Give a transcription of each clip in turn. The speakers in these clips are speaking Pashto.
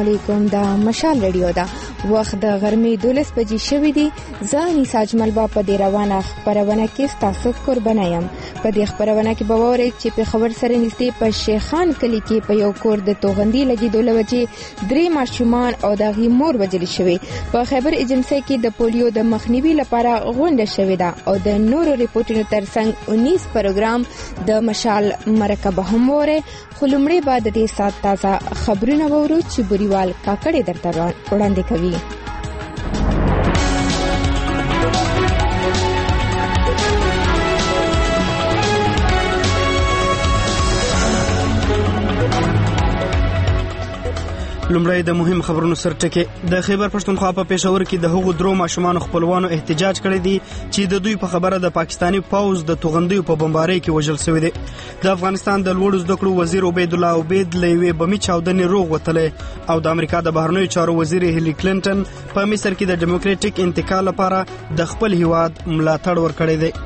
علیکم. دا مشال رادیو ده. وخت د غرمې 12 بجې شوې دي. زه انیسا اجمل با په دې روانه خبرونه کې تاسو قربانه یم. په دې خبرونه کې به وورئ چې په خبر سره نږدې په شیخان کلی کې په یو کور د توغندي لګیدو لوجې 3 ماشومان او د غي مور وژل شوی. په خیبر ایجنسی کې د پولیو د مخنیوي لپاره غونډه شوې ده او د نورو ریپورتونو ترڅنګ 19 پروګرام د مشال مرکه هم وره. خلمړې بعد د دې سات تازه خبرونه وورو چې بوريوال کاکړې درته وړاندې کوي. لومړی د مهم خبرونو سرټکي. د خیبر پښتونخوا په پېښور کې د هغو درو ماشومان خپلوانو احتجاج کړی دی چې د دوی په خبره د پاکستانی پوز د توغندیو په بمبارۍ کې وژل شوی دی. د افغانستان د لوړو زده کړو وزیر عبید الله عبید لوی بمی چاودنې روغ وتلې او د امریکا د بهرنیو چارو وزیر هیلی کلینټن په مصر کې د ډیموکراټیک انتقال لپاره د خپل هیواد ملاتړ ورکړی دی.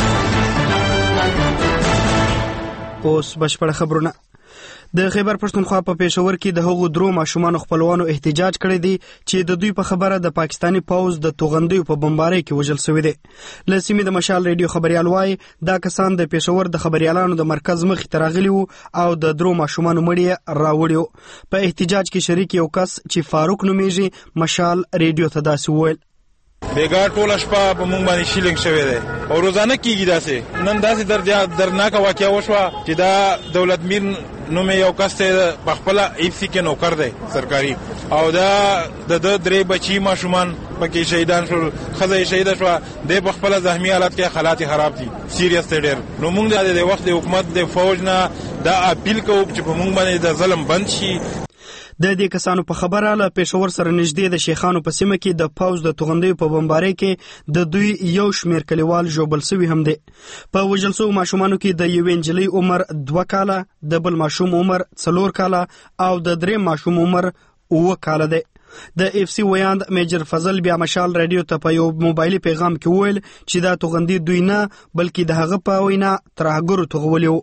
اوس بشپړ خبرونه. د خیبر پښتونخوا په پېښور کې د هغو درو ماشومان خپلوانو احتجاج کړی دی چې د دوی په خبره د پاکستانی پوز د توغندیو په بمبارۍ کې وژل شوی دی. له سیمې د مشال رادیو خبريال وایي دا کسان د پېښور د خبريالانو د مرکز مخې ته راغلي وو او د درو ماشومان مړی راوړیو. په احتجاج کې شریک یو کس چې فاروق نومیږي مشال رادیو ته داسې وویل: بیګار ټول شپه په مونږ باندې شیلنګ شوی دی او روزانه کیږي داسې. نن داسې درناکه واقعیا وشوه چې دا دولت میر نومې یو کس ته په خپل ایف سی کې نوکر دی سرکاري او دا د درې بچي ماشومان پکې شهیدان شول. خزه شهیده شو د په خپل زخمی حالت کې حالات خراب دي سیریس ډېر. نو موږ د وخت د حکومت د فوج نه دا اپیل کوو چې په موږ باندې د ظلم بند شي. د دې کسانو په خبره له پېښور سره نږدې د شیخانو په سیمه کې د پوز د توغندیو په بمبارۍ کې د دوی یو شمیر کلیوال ژوبل شوي هم دي. په وژل شوو ماشومانو کې د یوې نجلۍ عمر 2 کاله، د بل ماشوم عمر 4 کاله او د درې ماشوم عمر 9 کاله دی. د اف سی ویاند میجر فضل بیا مشال رادیو ته په یو موبایلي پیغام کې ویل چې دا توغندي دوی نه بلکې د هغه په وینا ترهګرو توغولیو.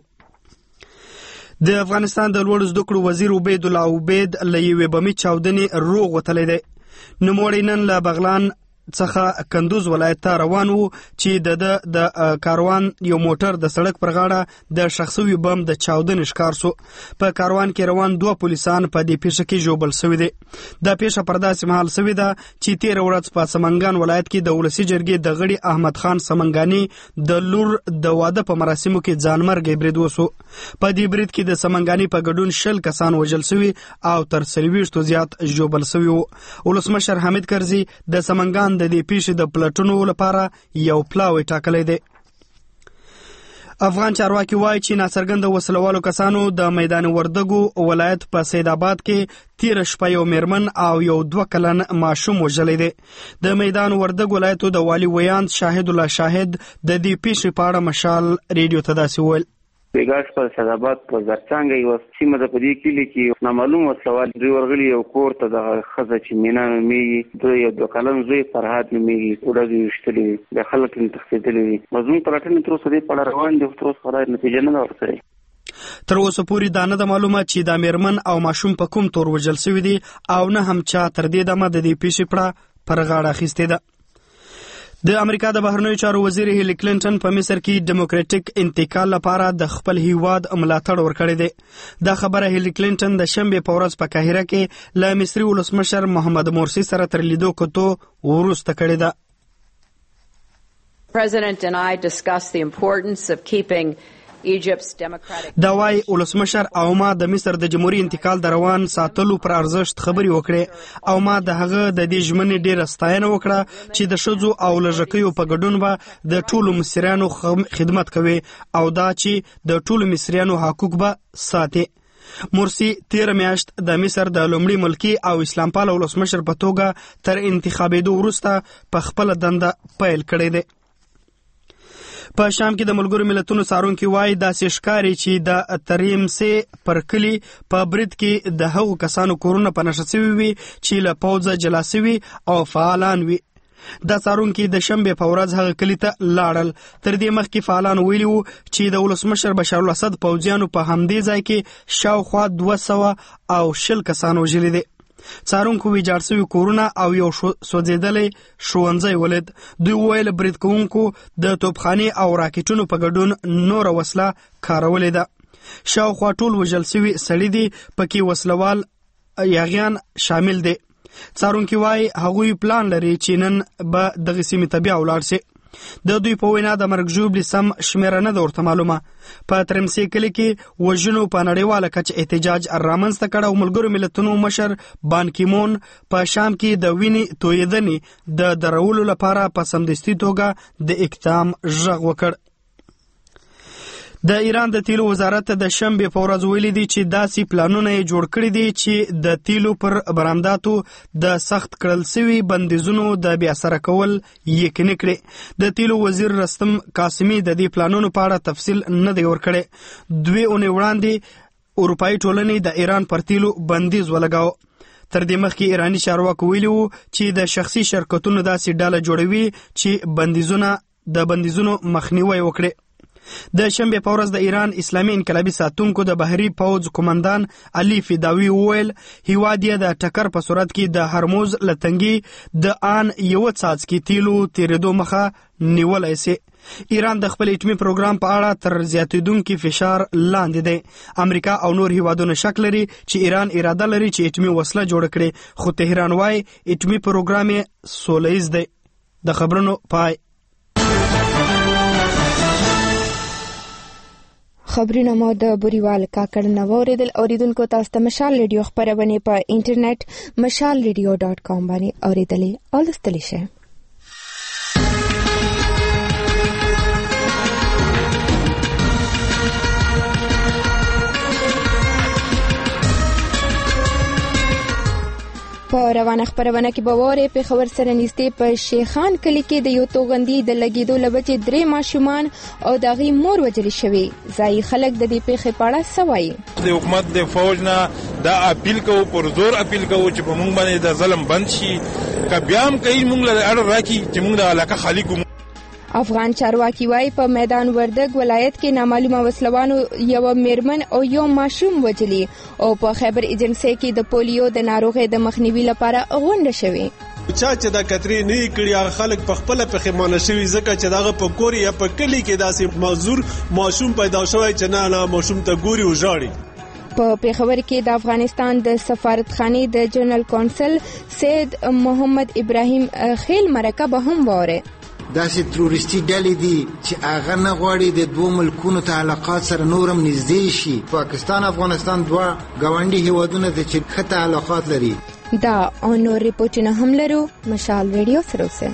د افغانستان د لوړو زده کړو وزیر عبید الله عبید لوی بمی چاودنې روغ وتلی دی. نوموړی نن له بغلان څخه کندوز ولایت ته روان وو چې د کاروان یو موټر د سړک پر غاړه د شخصي بم د چاودنې ښکار سو. په کاروان کې روان 2 پولیسان په دې پیښه کې ژوبل شوي دي. دا پیښه پر داسې مهال شوې ده چې 13 ورځ په سمنګان ولایت کې د ولسی جرګې د غړي احمد خان سمنګانی د لور د واده په مراسمو کې ځانمرګ برید وسو. په دې برید کې د سمنګانی په ګډون 10 کسان وژل شوي او تر 40 زیات ژوبل شوي وو. ولسمشر حمید کرزي د سمنګان د دې پیښې د پلټونو لپاره یو پلاوی ټاکلی دی. افغان چارواکي وایي چې ناڅرګنده وسلوالو کسانو د میدان وردګو ولایت په سید آباد کې 13 شپه یو میرمن او یو 2 کلن ماشوم وژلی دی. د میدان وردګ ولایتو د والی ویاند شاهد الله شاهد د دې پیښې په اړه مشال رادیو ته داسې ویل: بیګاش په سیدآباد په زرڅانګه یو سیمه د پدې کلی کې نامعلوم وسوال دوی ورغلي یو کور ته د خزه چې مینا نومېږي دوی یو 2 کلن زوی فرهاد نومېږي وړه وشتلې د خلک تخصیدلې مضمون پلټنې تر اوسه دې په روان دي. تر اوسه خبره نتیجه نه ورسېده. تر اوسه پورې دا نه ده معلومه چې دا میرمن او ماشوم په کوم تور وژل شوي دي او نه هم چا تر دې دمه د دې پیښې پړه پر غاړه اخیستې ده. د امریکا د بهرنیو چارو وزیر هیلی کلینټن په مصر کې ډیموکراټیک انتقال لپاره د خپل هیواد ملاتړ ورکړی دی. دا خبره هیلی کلینټن د شنبې په ورځ په قاهره کې له مصري ولسمشر محمد مرسی سره تر لیدو کتو وروسته کړې ده. President and I discussed the importance of keeping دا وای ولسمشر او ما د مصر د جمهوریت انتقال د روان ساتلو پر ارزښت خبري وکړې او ما د هغه د دې ژمنې ډیره ستاینه وکړه چې د شذو او لژکیو په ګډون به د ټولو مصریانو خدمت کوي او دا چې د ټولو مصریانو حقوق به ساتي. مرسی 13 میاشت د مصر د لومړي ملکی او اسلام پال ولسمشر په توګه تر انتخابېدو وروسته په خپل دنده پیل کړی دی. په شام کې د ملګرو ملتونو څارونکي وایي داسې ښکاري چې د تریمسې پر کلي په برید کې د هغو کسانو کورونه په نښه شوي وي چې له پوځه جلا شوي او فعالان وي. دا څارونکي د شنبې په ورځ هغه کلي ته لاړل. تر دې مخکې فعالان ویلي وو چې د ولسمشر بشار الاسد پوځیانو په همدې ځای کې شاوخوا 220 کسان وژلي دي. څارونکو ویجاړ شوي کورونه او یو سوځېدلی ښوونځی ولید. دوی وویل برید کوونکو د توپخانې او راکټونو په ګډون نوره وسله کارولې ده. شاوخوا ټول وژل شوي سړي دي، پکې وسلوال یاغیان شامل دي. څارونکي وایي هغوی پلان لري چې نن به دغې سیمې ته بیا ولاړ شي. د دوی په وینا د مرګ ژوبلې سم شمیره نه ده ورته معلومه. په ترمسي کلي کې وژنو په نړیواله کچه احتجاج رامنځته کړ او ملګرو ملتونو مشر بان کی مون په شام کې د وینې تویېدنې د درولو لپاره په سمدستي توګه د اقدام غږ وکړ. د ایران د تیلو وزارت د شنبې په ورځ ویلي دي چې داسې پلانونه یې جوړ کړي دي چې د تیلو پر برآمداتو د سخت کړل شوي بندیزونو د بیا سره کول یقیني کړي. د تیلو وزیر رستم قاسمي د دې پلانونو په اړه تفصیل نه دی ورکړی. 2 اونۍ وړاندې اروپایي ټولنې د ایران پر تیلو بندیز ولګاوه. تر دې مخکې ایراني چارواکو ویلي وو چې د شخصي شرکتونو داسې ډله جوړوي چې د بندیزونو مخنیوی وکړي. د شنبې په ورځ د ایران اسلامي انقلابي ساتونکو د بحري پوځ قومندان علي فداوي وویل هیواد یې د ټکر په صورت کې د هرموز له تنګي د آن یو څاڅکي تیلو تیرېدو مخه نیولی سي. ایران د خپل اټومي پروګرام په اړه تر زیاتېدونکي فشار لاندې دی. امریکا او نور هیوادونه شک لري چې ایران اراده لري چې اټومي وسله جوړه کړي، خو تهران وایي اټومي پروګرام یې سوله ییز دی. د خبرونو پای. خبرونه مو د بوريوال کاکړ نه واوریدل. اوریدونکو تاسو ته مشال ریډیو خبرونه په انټرنیټ mashalradio.com باندې اوریدلې او لستلی شئ. په روانه خبرونه کې بواره په خبر سره نږدې په شیخان کلی کې د یو توغندي د لګیدو لبچې 3 ماشومان او دغه مور وجل شوی. ځای خلک د دې پیښې په اړه سوای. د حکومت د فوج نه دا اپیل کوو، پر زور اپیل کوو چې په موږ باندې د ظلم بند شي. که بیا هم کوي موږ له اړه راکړي چې موږ د علاقه خالی کوو. افغان چارواکي وايي په میدان وردګ ولایت کې نامعلومه وسلوانو یو میرمن او یو ماشوم وجلی او په خیبر ایجنسی کې د پولیو د ناروغۍ د مخنیوي لپاره غونډه شوې. چې دا کتري نه کړي خلک په خپل پخېمانه شوی ځکه چې داغه په کور یا په کلی کې داسې معذور ماشوم پیدا شوی چې نه ماشوم ته ګوري او ژاړي. په پیښور کې د افغانستان د سفارتخانې د جنرال کونسل سید محمد ابراهیم خیل مرکه به هم واره. داسې تروریستي ډلې دي چې هغه نه غواړي د دوه ملکونو تعلقات سره نورم نږدې شي. پاکستان افغانستان دوه ګاونډي هیوادونه دي چې ښه تعلقات لري. دا او نور ریپورټونه هم لرو. مشال ریډیو سره اوسئ.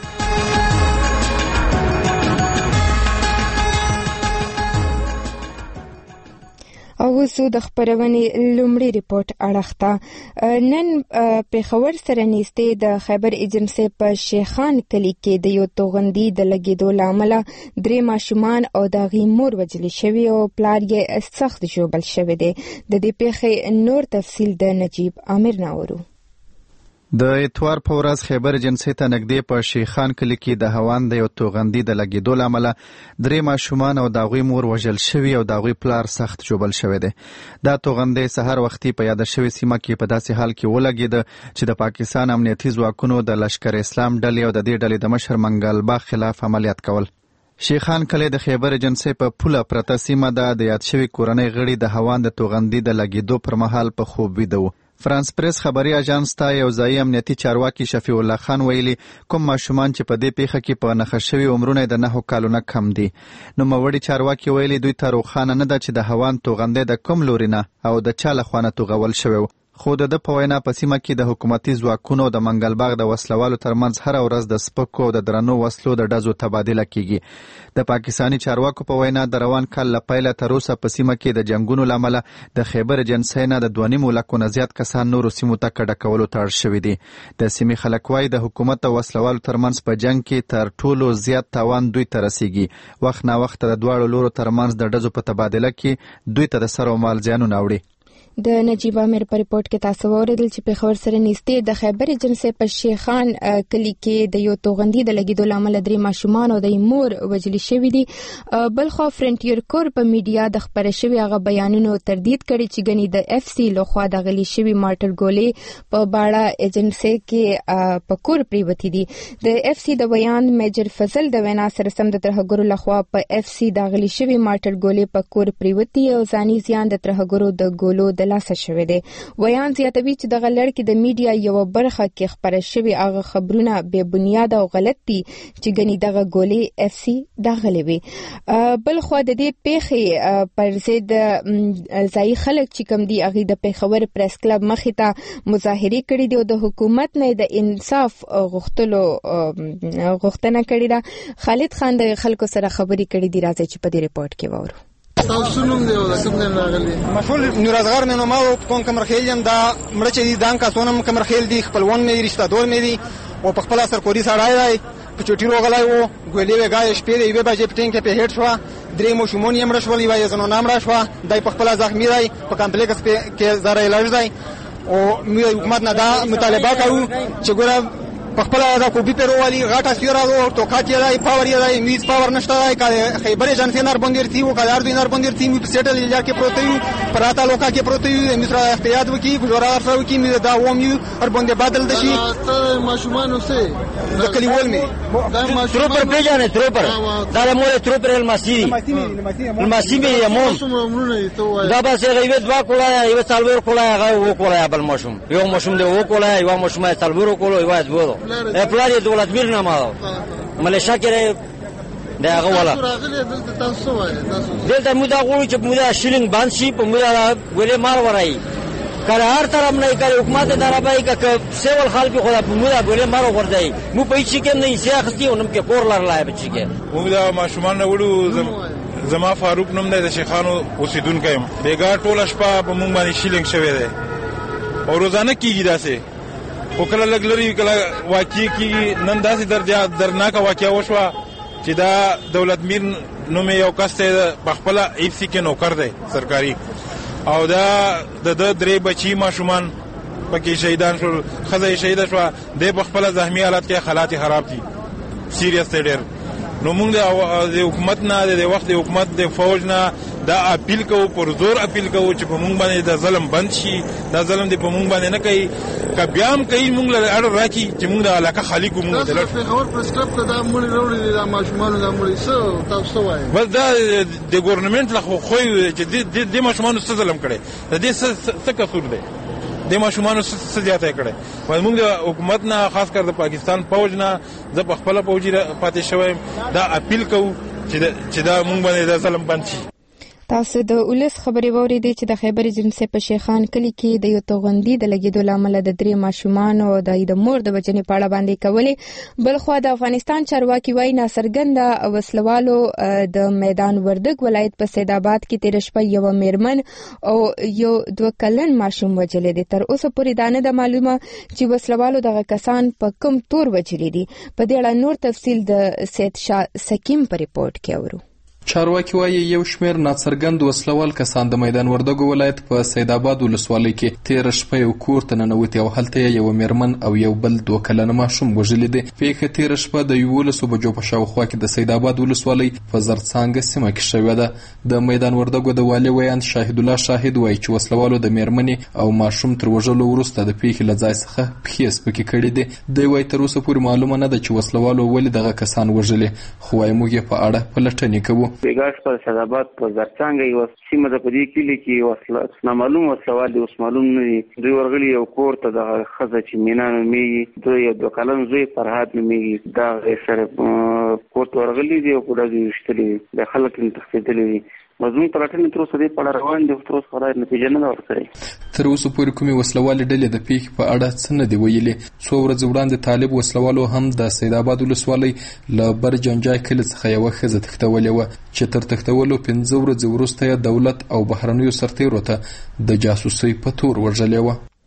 او وسو د خبرونې لومړی ریپورت اړخته نن پیښور سره نږدې د خیبر ایجنسی په شیخان کلی کې د یو توغندي د لګیدو لامل 3 ماشومان او د غي مور وجل شوی او پلار یې سخت ژوبل شوی دی. د دې پیښې نور تفصیل د نجیب عامر ناورو. د اتوار په ورځ خیبر ایجنسی ته نږدې په شیخان کلی کې د هوان د یو توغندي د لګیدو لامل 3 ماشومان او د غوی مور وژل شوی او د غوی پلار سخت جوبل شوی دی. دا توغندي سحر وختي په یاد شوی سیمه کې په داسې حال کې ولګید چې د پاکستان امنیتي ځواکونو د لشکر اسلام ډلې او د دې ډلې د مشر منګل با خلاف عملیات کول. شیخان کلی د خیبر ایجنسی په پوله پرته سیمه ده. د یاد شوی کورنۍ غړي د هوان د توغندي د لګیدو پر مهال په خوب ویده وو. فرانس پریس خبري اژانس ته یو ځای امنیتي چارواکي شفیع الله خان ویلي کوم ماشومان چې په دې پیښه کې په نښه شوي عمرونه د 9 کالو نه کم دي. نو موري چارواکي ویلي دوی ته روښانه نه ده چې د هوان توغندي د کوم لوري نه او د چا له خوا نه توغول شوی و. خو د په وینا په سیمه کې د حکومتي ځواکونو د منګلباغ د وسلوالو ترمنځ هر ورځ د سپکو او د درنو وسلو د ډزو تبادله کیږي. د پاکستاني چارواکو په وینا د روان کال له پیله تر اوسه په سیمه کې د جنگونو لامل د خیبر ایجنسی نه د 2.5 لکو نه زیات کسان نورو سیمو ته کډه کولو ته اړ شوي دي. د سیمې خلک وایي د حکومت او وسلوالو ترمنځ په جنگ کې تر ټولو زیات تاوان دوی ته رسیږي. وخت نا وخت د دواړو لورو ترمنځ د ډزو په تبادله کې دوی ته د سر او مال زیانونه اوړي. د نجیب امیر په ریپورت کې تاسو اوریدل چې پیښور سره نږدې د خیبر ایجنسۍ په شیخان کلی کې د یو توغندي د لګیدو لامل 3 ماشومان او د مور وژل شوي دي. بل خو فرنټیر کور په میډیا د خبره شوی هغه بیانونو تردید کړي چې غني د اف سی لخوا د غلي شوی مارټر ګولې په باړه ایجنسۍ کې په کور پریوتی دي. د اف سی د بیان میجر فضل د وینا سره سم د ترهګرو لخوا په اف سی د غلي شوی مارټر ګولې په کور پریوتی او ځاني زیان د ترهګرو د ګولو د لاسه شوی دی. ویان زیاتوي چې د غلړ کې د میډیا یو برخه کې خبره شوی هغه خبرونه بے بنیاد او غلط دي چې غني دغه ګولې اف سی داخلي وي. بل خو د دې پیښې پر ضد ځای خلک چې کوم دي هغه د پیښور پریس کلب مخې ته مظاهره کړې دي او د حکومت نه د انصاف غوښتنه کړې ده. خالد خان د خلکو سره خبرې کړې دي، راځي چې په دې ریپورت کې وورو. تاسو نوم دی او کوم ځای راغلی؟ مسؤل نورازغار مې نوم او کوم کمرخیل یم. دا مړه چې دي دان کا سونم کمرخیل دي، خپلوان مې رشتہ دار مې دي او په خپل اثر کوری سره راي په چوټي روغلای وو ګولې وګای شپې دی به بجې پټینګ په هډ شو 3 مشمون یې مړ شو لیوای زنو نام را شو دای په خپل زخمی دی په کمپلیکس کې زره علاج دی او موږ حکومت نه دا مطالبه کوو چې ګوره په خپل دا کوبي پیروالي غاټه سیرا او توکات یې دی پاور یې دی میز پاور نشته دی خیبر ایجنسی نار باندې تی او کار دوی نار باندې تی په سیټل یا کې پروت یو پراته لوکا کې پروت یو مصر احتیاط وکي ګورار سره وکي می دا و میو هر باندې بدل دشي ماشومان سه د کلیوال می دا ماشومان تر پیژانه تر پر دا مور تر پر الماسی می یمون دا به سه غیبت وا کولا یو څلور کولا هغه و کولا بل ماشوم یو ماشوم دی و کولا یو ماشوم څلور کولا یو ځو پلار یې دولت میر نه ما ملیشا کې دا هغه ولا دلته موږ دا غوړو چې موږ شیلینګ باندې شي په موږ ولې مال ورای کله هر طرف نه کړي حکومت درابای ک سیول خلک خو په موږ ولې مال ورځي مو په هیڅ کې نه یې اخستي ونم کې کور لرلای بچی کې موږ دا ماشومان نه وړو. زما فاروق نوم دی د شیخانو اوسیدونکو یم. بیګا ټوله شپه په موږ باندې شیلینګ شوی دی او روزانه کیږي داسې او کله لګ لري کله واقع کی نن داسې درناکه واقع وشوه چې دا دولت میر نوم یو کس ته بخپله ایف سی کې نوکر دی سرکاري او دا د 3 بچی ماشومان پکې شهیدان شول. ښځه شهیده شوه د بخپله زخمی حالت کې حالات خراب دي سیریس دی ډېر. نو موږ د حکومت نه د وخت د حکومت د فوج نه دا اپیل کوو پر زور اپیل کوو چې په موږ باندې د ظلم بند شي. دا ظلم دی په موږ باندې نه کوي که بیا هم کوي موږ له اړ راکړي چې موږ د علاقه خالي کوو. موږ د پیښور پریس کلب ته دا مړي راوړي دي دا ماشومانو دا مړي څه تاسو وایي بس دا د ګورنمنت له خو چې د ماشومانو څه ظلم کړي د دې څه قصور دی د ماشومانو څه زیاته کړي. موږ د حکومت نه خاص کر د پاکستان فوج نه زه په خپله فوجي پاتې شوی دا اپیل کوو چې دا موږ باندې د ظلم بند شي. تاسو د ولس خبري وریدي چې د خیبر ایجنسۍ په شیخان کلی کې د یو توغندي د لګیدو لامل د 3 ماشومان او د مور د بچنې پاړه باندې کولې. بل خو د افغانستان چارواکي وایي ناڅرګنده وسلوالو د میدان وردګ ولایت په سید آباد کې تیر شپه یو میرمن او یو 2 کلن ماشوم وجلې دي. تر اوسه پورې دا نه معلومه چې وسلوالو دغه کسان په کوم تور وجلې دي. په دې اړه نور تفصیل د سید شاه سکیم په ریپورت کې اورو. چارواکي وایي یو شمېر ناڅرګند وسلوال کسان د میدان وردګو ولایت په سید آباد ولسوالۍ کې تیر شپه یو کور ته ننوتي او هلته یو میرمن او یو بل 2 کلن ماشوم وژلي دي. پیښه تیر شپه د 11 بجو په شاوخوا کې د سید آباد ولسوالۍ په زرڅانګه سیمه کې شوې ده. د میدان وردګو د والي ویاند شاهد الله شاهد وایي چې وسلوالو د میرمنې او ماشوم تر وژلو وروسته د پیښې له ځای څخه پښې سپکې کړې دي. دوی وایي تر اوسه پورې معلومه نه ده چې وسلوالو ولې دغه کسان وژلي، خو وایي موږ یې په اړه پلټنې کوو. بیګاش پر سیدآباد په زرڅانګه یو سیمه د پدې کلی کې وسله نامعلوم وسلوال دی اوس معلوم نه دي. دوی ورغلي یو کور ته د خزه چې مینا نومیږي دوی یو 2 کلن زوی فرهاد نومیږي دا سره کور ته ورغلي دي او په دغه وشتلې د خلک تخصیدلې دي. مزمون پلاتنې تر اوسه دې په اړه روان دي، تر اوسه خدای نتیجه نه ورکړي. تر اوسه پورې کومې وسلوالې ډلې د پیښې په اړه څه نه دي ویلي. څو ورځې وړاندې طالب وسلوالو هم د سید آباد ولسوالۍ له برجنجای کلي څخه یوه ښځه تښتولې وه چې تر تښتولو 15 ورځې وروسته یې دولت او بهرنیو سرتیرو ته د جاسوسۍ په تور وژلې وه.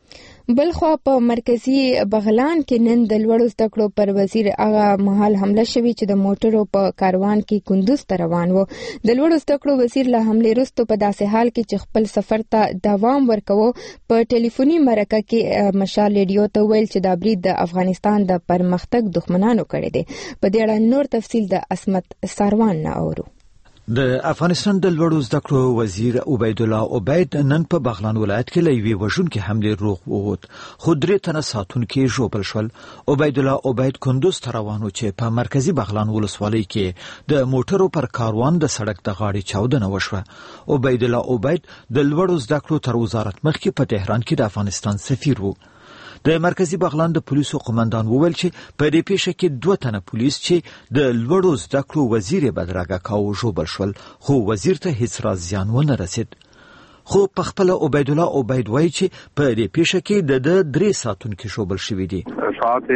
بلخوا په مرکزی بغلان کې نن د لوړو زده کړو پر وزیر هغه مهال حمله شوې چې د موټرو په کاروان کې کندوز ته روان و. د لوړو زده کړو وزیر له حملې وروسته په داسې حال کې چې خپل سفر ته دوام ورکوه په ټلیفوني مرکه کې مشال ریډیو ته ویل چې دا برید د افغانستان د پرمختګ دښمنانو کړی دی. په دې اړه نور تفصیل د اسمت ساروان نه اورو. د افغانستان د لوړو زده کړو وزیر عبید الله عبید نن په بغلان ولایت کې له یوې وژونکې حملې روغ ووت، خو 3 تنه ساتونکي ژوبل شول. عبید الله عبید کندوز ته روان و چې په مرکزی بغلان ولسوالۍ کې د موټرو پر کاروان د سړک د غاړې چاودنه وشوه. عبید الله عبید د لوړو زده کړو تر وزارت مخکې په تهران کې د افغانستان سفیر و. د مرکزی بغلان د پولیسو قومندان وویل چې په دې پیښه کې 2 تنه پولیس چې د لوړو زده کړو وزیر بدرګه کاوه ژوبل شول، خو وزیر ته هیڅ را زیان ونه رسید. خو په خپل عبید الله عبید وایي چې په دې پیښه کې د 3 ساتونکي ژوبل شوي دي. ساعت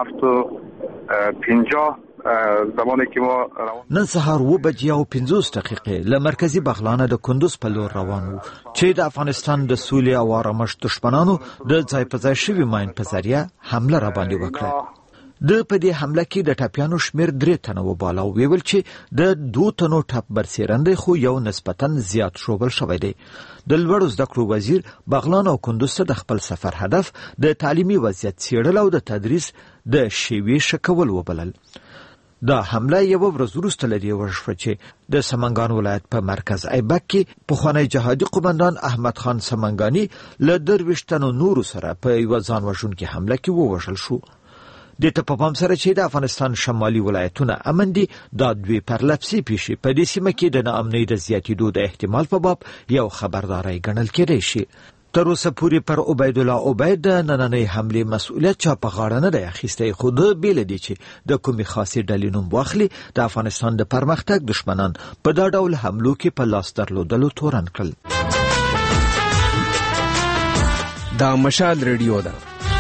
7:50 زمانی که ما نن سهار 7:50 له مرکزی بغلان د کندوز په لور روان وو چې د افغانستان د سولې او آرامش دښمنانو د ځای په ځای شوي ماین په ذریعه حمله را باندې وکړه. د په دې حمله کې د ټپیانو شمیر 3 تنه وباله او ویل چې د 2 تنو ټپ برسېرنده خو یو نسبتا زیات شوبل شوی دی. د لوړو زده کړو وزیر بغلان او کندوز ته د خپل سفر هدف د تعلیمي وضعیت څېړل او د تدریس د شیوې ښه کول وبلل. دا حمله یو ورځ وروسته له دې وشوه چې د سمنګان ولایت په مرکز ایبک کې پخوانی جهادي قومندان احمد خان سمنګاني له 23 تنو نورو سره په یو ځان وژونکې حمله کې ووژل شو. د ته په پام سره چې د افغانستان شمالي ولایتونه امن دي، دا 2 پرلپسې پیښې په دې سیمه کې د ناامنۍ د زیاتېدو د احتمال په باب یو خبرداری ګڼل کېدای شي. تر اوسه پورې پر عبید الله عبید د نننۍ حملې مسؤلیت چا په غاړه نه دی اخیستی، خو د بیل دی چې د کومې خاصې ډلې نوم واخلي د افغانستان د پرمختګ دښمنان په دا ډول حملو کې په لاس درلودلو تورن کړل. دا مشال ریډیو ده.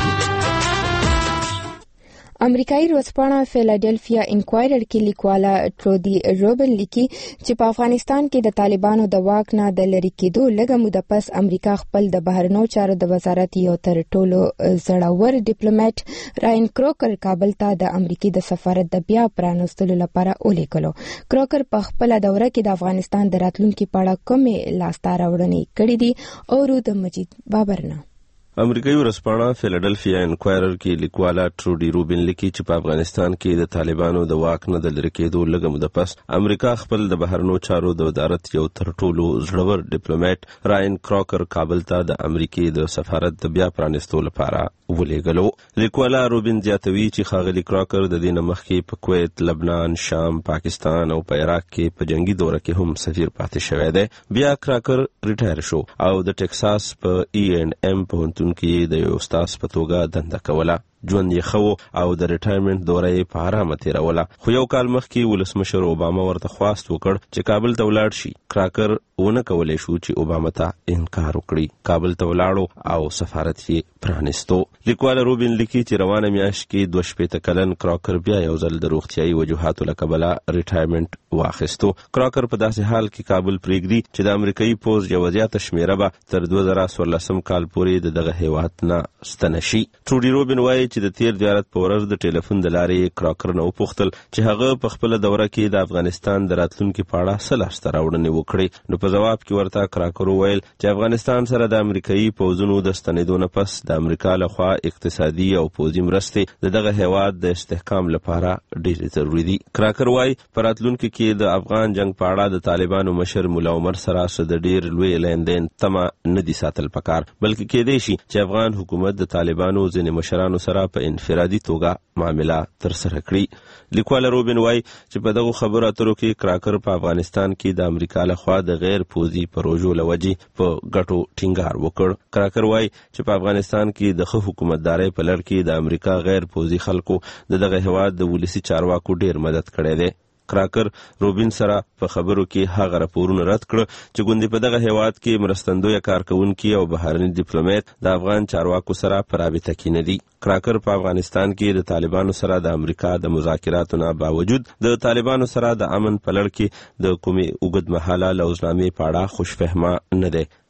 امریکایي ورځپاڼه فیلادلفیا انکوایرر کې لیکواله ټرودي روبن لیکي چې په افغانستان کې د طالبانو د واک نه د لری کېدو لږه موده پس امریکا خپل د بهرنیو چارو د وزارت یو تر ټولو زړور ډیپلوماټ راین کروکر کابل ته د امریکای د سفارت د بیا پرانستلو لپاره ولیکلو. کروکر په خپل دوره کې د افغانستان د راتلونکي په اړه کومې لاسته راوړنې کړې دي او د مجید بابرنه. امریکایي ورځپاڼه فیلادلفیا انکوایرر کې لیکواله ټرودي روبن لیکي چې په افغانستان کې د طالبانو د واک نه د لری کېدو لږه موده پس امریکا خپل د بهرنیو چارو د وزارت یو تر ټولو زړور ډیپلوماټ راین کروکر کابل ته د امریکای د سفارت د بیا پرانستلو لپاره ولېږلو. لیکواله روبن زیاتوي چې ښاغلي کروکر د دې نه مخکې په کویت، لبنان، شام، پاکستان او په عراق کې په جنگي دوره کې هم سفیر پاتې شوی دی. بیا کروکر ریټایر شو او د ټکساس په E&M پوهنتون کې د یو استاد په توګه دنده کوله. ژوند یې ښه او د ریټایرمنټ دوره یې په ارامه تېروله، خو یو کال مخکې ولسمشر اوباما ورته خواست وکړ چې کابل ته ولاړ شي. کراکر ونه کولی شو چې اوباما ته انکار وکړي. کابل ته ولاړو او سفارت یې پرانستو. لیکواله روبن لیکي چې روانه میاشت کې 22 کلن کراکر بیا یو ځل د روغتیایي وجوهاتو له کبله ریټایرمنټ واخیستو. کراکر په داسې حال کې کابل پرېږدي چې د امریکایي پوځ یوه زیاته شمېره به تر 2014 کال پورې د دغه هیواد نه ستنه شي. ټرودي روبن وایي چې د تیر دیارت په ورځ د ټلیفون د لارې کراکر نه وپوښتل چې هغه په خپله دوره کې د افغانستان د راتلونکي په اړه څه لاسته راوړنې وکړې. نو په جواب کې ورته کراکر وویل چې افغانستان سره د امریکایي پوځونو د ستنېدو نه پس د امریکا لخوا اقتصادي او پوځي مرستې د دغه هیواد د استحکام لپاره ډېرې ضروري دي. کراکر وایي په راتلونکي کې د افغان جنگ په اړه د طالبانو مشر ملا عمر سره څه د ډېر لوی لیندین تمه نه دي ساتل پکار، بلکې کېدای شي چې افغان حکومت د طالبانو ځینې مشرانو سره په انفرادي توګه معامله ترسره کړي. لیکواله روبن وایي چې په دغو خبرو اترو کې کراکر په افغانستان کې د امریکا لخوا د غیر پوځي پروژو له وجې په ګټو ټینګار وکړ. کراکر وایي چې په افغانستان کې د ښه حکومتدارۍ په لړ کې د امریکا غیر پوځي خلکو د دغه هیواد د ولسي چارواکو ډیر مدد کړی دی. کراکر روبن سره په خبرو کې هغه راپورونه رد کړ چې ګوندې په دغه هیواد کې مرستندویه کارکوونکي او بهرني ډیپلوماټ د افغان چارواکو سره په رابطه کې نه دي. کراکر په افغانستان کې د طالبانو سره د امریکا د مذاکراتو نه باوجود د طالبانو سره د امن په لړ کې د کومې اوږد مهاله لوزنامې په اړه خوشفهمه نه دی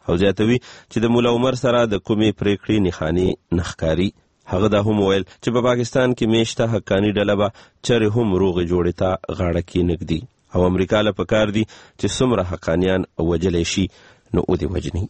او زیاتوي چې د مولا عمر سره د کومې پریکړې نښانې نښکاري. هغه دا هم ویل چې په پاکستان کې میشته حقاني ډله به چرې هم روغې جوړې ته غاړه کېنږدي او امریکا له پکار دي چې څومره حقانیان وجلی شي نو ودې وجني.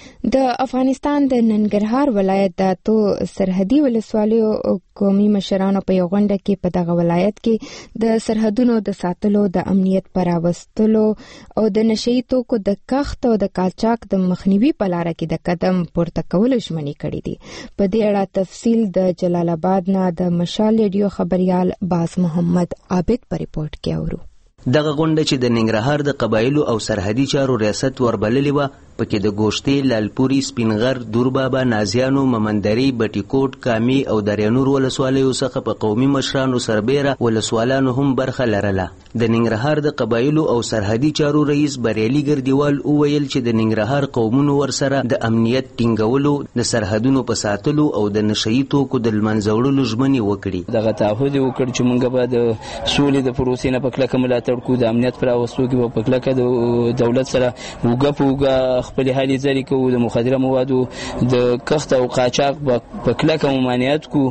د افغانستان د ننګرهار ولایت د اتو سرحدي ولسوالیو قومي مشرانو په یو غونډه کې په دغه ولایت کې د سرحدونو د ساتلو، د امنیت پر راوستلو او د نشئی توکو د کښت او د قاچاق د مخنیوي په لاره کې د قدم پورته کولو ژمنې کړې دي. په دې اړه تفصیل د جلال آباد نه د مشال ریډیو خبريال باز محمد عابد په ریپورت کې اورو. دغه غونډه چې د ننګرهار د قبایلو او سرحدي چارو ریاست وربللې و پکې د ګوشتي، لالپوري، سپینغر، دوربابا، نازیانو، ممندري، بټیکوټ، کامي او دریانور ولسوالیو څخه په قومي مشرانو سربېره ولسوالانو هم برخه لرله. د ننګرهار د قبایلو او سرحدي چارو رئیس بریالي ګردیوال وویل چې د ننګرهار قومونو ورسره د امنیت ټینګولو، د سرحدونو په ساتلو او د نشئی توکو د منځه وړلو ژمنې وکړي. دغه تعهد وکړ چې موږ به د سولې د پروسې نه په کلکه ملاتړ کوو، د امنیت پر راوستلو کې به په کلکه د دولت سره اوږه په اوږه خپل هلې ځلې کوو، د مخدره موادو د کښت او قاچاق په کلکه ممانعت کوو،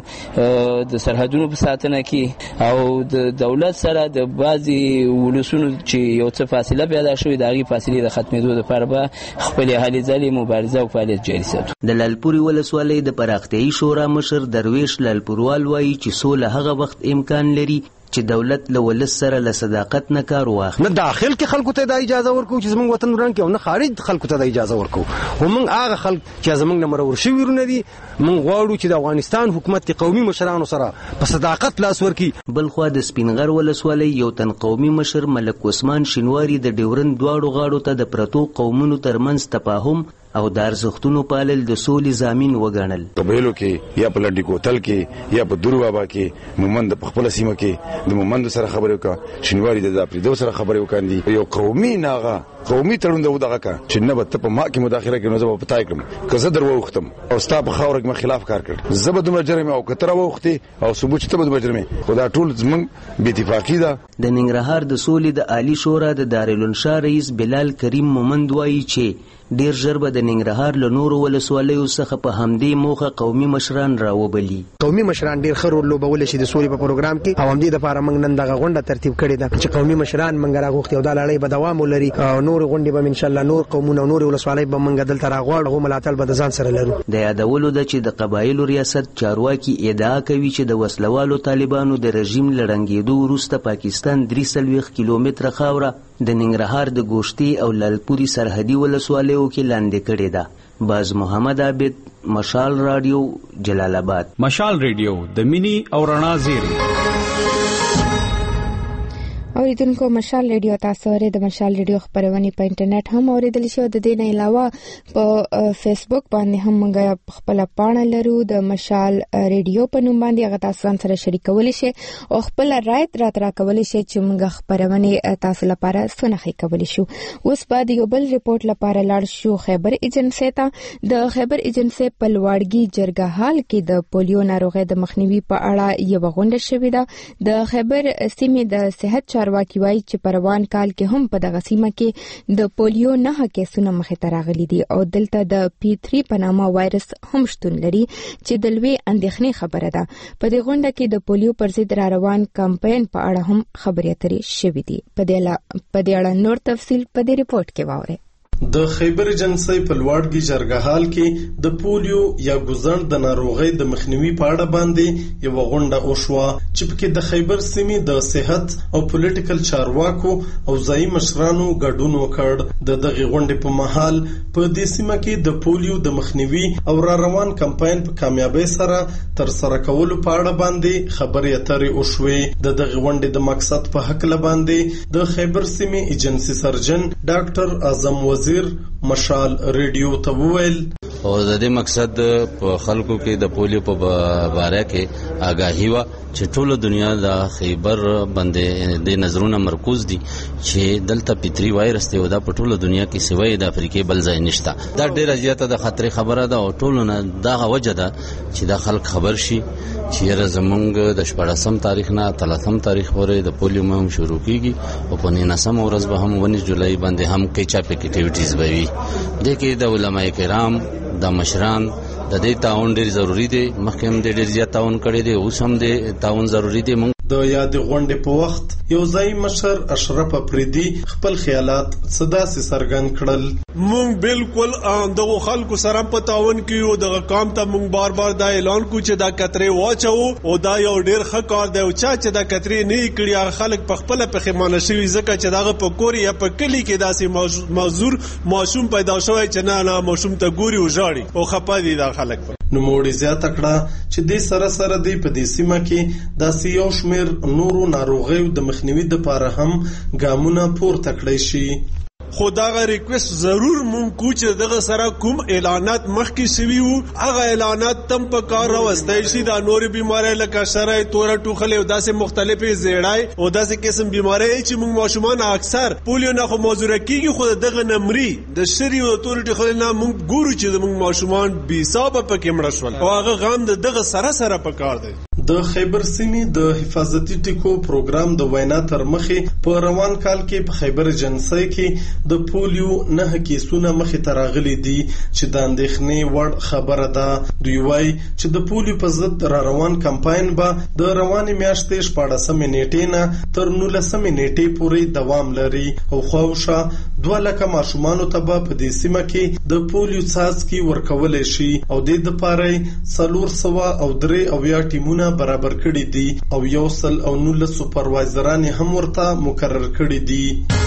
د سرحدونو په ساتنه کې او د دولت سره د بعضې ولسونو چې یو څه فاصله پیدا شوې د هغې فاصلې د ختمېدو لپاره به خپلې هلې ځلې مبارزه او فعالیت جاري ساتو. د لالپوري ولسوالۍ د پراختیایي شورا مشر درویش لالپوروال وایي چې سوله هغه وخت امکان لري چې دولت له ولس سره له صداقت نه کار واخلي. نه داخل کې خلکو ته د اجازه ورکو چې زموږ وطن وران کې او نه خارج خلکو ته د اجازه ورکو. او موږ هغه خلک چې زموږ نه مرور شوي ورونه دي، موږ غواړو چې د افغانستان حکومت کې قومي مشرانو سره په صداقت لاس ورکړي. بل خوا د سپینغر ولسوالۍ یو تن قومي مشر ملک عثمان شینواری د ډیورند دواړو غاړو ته د پرتو قومونو ترمنځ تفاهم او د ارزښتونو پالل د سولې ضامن وګڼل. قبایلو کې یا په لنډي کوتل کې یا په دوربابا کې مومند په خپل سیمه کې د مومند سره خبرې وکړه، شینواری د داپریدو سره خبرې وکاندي، یو قومي ناغه قومي تړون دغه کا چې نه به ته په ما کې مداخله کوي نو زه به پتاي کړم که زه درو وختم او ستا په خاور کې خلاف کار کړ زه به دومره جرم او کتره وختي او ثبوت ته به دومره جرم خدا ټول زمون بې اتفاقی ده. د ننګرهار د سولې د عالی شورا د دارالانشا رئیس بلال کریم مومند وایي چې ډیر ژر به د ننګرهار له نورو ولسوالیو څخه په همدې موخه قومي مشران راوبلي. قومي مشران ډیر ښه رول لوبولی شي د سولې په پروګرام کې او همدې دپاره موږ نن دغه غونډه ترتیب کړې ده چې قومي مشران موږ راغوښتي او دا لړۍ به دوام ولري او نور غونډې به انشاءالله نور قومونه او نور ولسوالۍ به موږ دلته راغواړو هغو ملاتړ به د ځان سره لرو. د یادولو ده چې د قبایلو ریاست چارواکي ادعا کوي چې د وسلوالو طالبانو د رژیم له ړنګېدو وروسته پاکستان 43 کیلومتره خاوره د ننګرهار د ګوشتي او لالپوري سرحدي ولسوالیو کې لاندې کړې ده. باز محمد عابد، مشال رادیو، جلال آباد. مشال رادیو د مینی او رڼا زیری. اوریدونکو مشال ریډیو تاسو لري د مشال ریډیو خبرونه په انټرنیټ هم اوریدل شي او د دې نه علاوه په فیسبوک باندې هم موږ خپل پاڼه لرو د مشال ریډیو په نوم باندې هغه تاسو سره شریکول شي او خپل رائے راکول شي چې موږ خبرونه تاسو لپاره سنخي کول شو. اوس بعد یو بل ریپورت لپاره لاړ شو خیبر ایجنسی ته. د خیبر ایجنسی په لوړګي جرګه حال کې د پولیو ناروغي د مخنیوي په اړه یو غونډه شوې ده. د خیبر سیمې د صحت چارواکي وایي چې په روان کال کې هم په دغه سیمه کې د پولیو 9 کیسونه مخې ته راغلي دي او دلته د P3 په نامه وایرس هم شتون لري چې د لوی اندېښنې خبره ده. په دې غونډه کې د پولیو پر ضد را روان کمپاین په اړه هم خبرې اترې شوې دي. په دې اړه نور تفصیل په دې ریپورت کې واورئ. د خیبر ایجنسی په لوړګي جرګه حال کې د پولیو یا ګوزڼ د ناروغۍ د مخنیوي په اړه باندې یو غونډه وشوه چې پکې د خیبر سیمې د صحت او پولیټیکل چارواکو او ځایي مشرانو ګډون وکړ. د دغه غونډې په مهال په دې سیمه کې د پولیو د مخنیوي او را روان کمپاین په کامیابۍ سره تر سره کولو په اړه باندې خبرې اترې وشوې. د دغه غونډې د مقصد په هکله باندې د خیبر سیمې ایجنسی سرجن ډاکټر اعظم وزیر مشال ریډیو ته وویل او د دې مقصد په خلکو کې د پولیو په باره کې آگاهی و چې ټول دنیا د خیبر باندې د نظرونو مرکز دي چې دلته پیتری وایرس دی او دا په ټول دنیا کې سوی د افریقې بل ځای نشته. دا ډیره زیاته د خطر خبره ده او ټول نه دا وجه ده چې د خلک خبر شي چې زمونږ د 14 تاریخ نه 30 تاریخ پورې د پولیو مهم شروع کیږي او په 19 ورځ به هم 19 جولای باندې هم کې چاپ اکټیویټیز به وي. د کې د علماء کرام د مشران د دې تعاون ډیر ضروری دی. مخکې هم ډیر زیات تعاون کړی دی، اوس هم د تعاون ضروری دی. د یاد غونډې په وخت یو ځای مشر اشرف افریدي خپل خیالات صداسي څرګند کړل. مونږ بالکل دغه خلکو سره په تعاون کیو. دغه کام ته مونږ بار بار دا اعلان کو چې دا کترې واچو او دا یو ډیر ښه کار دی او چې دا کترې نه کړی خلک په خپل پخېمانه شوی ځکه چې دغه په کور یا په کلی کې داسې معذور ماشوم پیدا شوی چې نه ماشوم ته ګوري او ژاړي او خپه دي دا خلک. نو موړي زیاته کړه چې د سره دی په دې سیمه کې داسې یو شمیر نورو ناروغیو د مخنیوي لپاره هم ګامونه پورته کړی شي. خو دغه ریکوست ضرور مونږ کو چې دغه سره کوم اعلانات مخکې شوي وو هغه اعلانات تم په کار راوستای شي. دا نورې بیماری لکه شرای توره ټوخلې او داسې مختلفې زیړای او داسې قسم بیماری چې مونږ ماشومان اکثر پولیو نه خو موضوع کیږي خو دغه نمرې د شری او توره ټوخلې نه مونږ ګورو چې مونږ ماشومان بي حساب پکې مړ شول او هغه غام دغه سره په کار دی. د خیبر سیمې د حفاظتي ټیکو پروګرام د وینا تر مخې په روان کال کې په خیبر جنسي کې د پولیو 9 کیسونه مخې ته راغلي دي چې د اندېښنې وړ خبره ده. دوی وایي چې د پولیو په ضد را روان کمپاین به د روانې میاشتې 14 نیټې نه تر 19 نیټې پورې دوام لري او خواوشا 2 لک ماشومانو ته به په دې سیمه کې د پولیو څاڅکي ورکول شي او د لپاره 403 ټیمونه برابر کړي دي او 119 سپروایزران هم ورته مقرر کړي دي.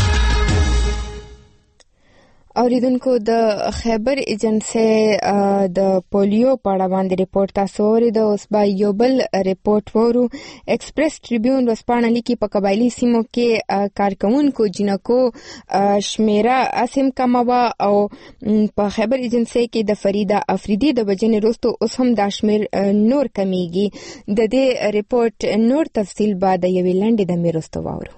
اوریدونکو د خیبر ایجنسی د پولیو په اړه باندې ریپورت تاسو ورید. اوس به یو بل ریپورت وورو. ایکسپریس ټریبیون ورځپاڼه لیکي په قبایلی سیمو کې کارکونکو جنکو شمیره اسیم کموا او په خیبر ایجنسی کې د فریده افریدي د وجنې وروسته اوس هم دا شمیر نور کمیږي. د دې ریپورت نور تفصیل بعد یوې لنډې دمې وروسته واورو.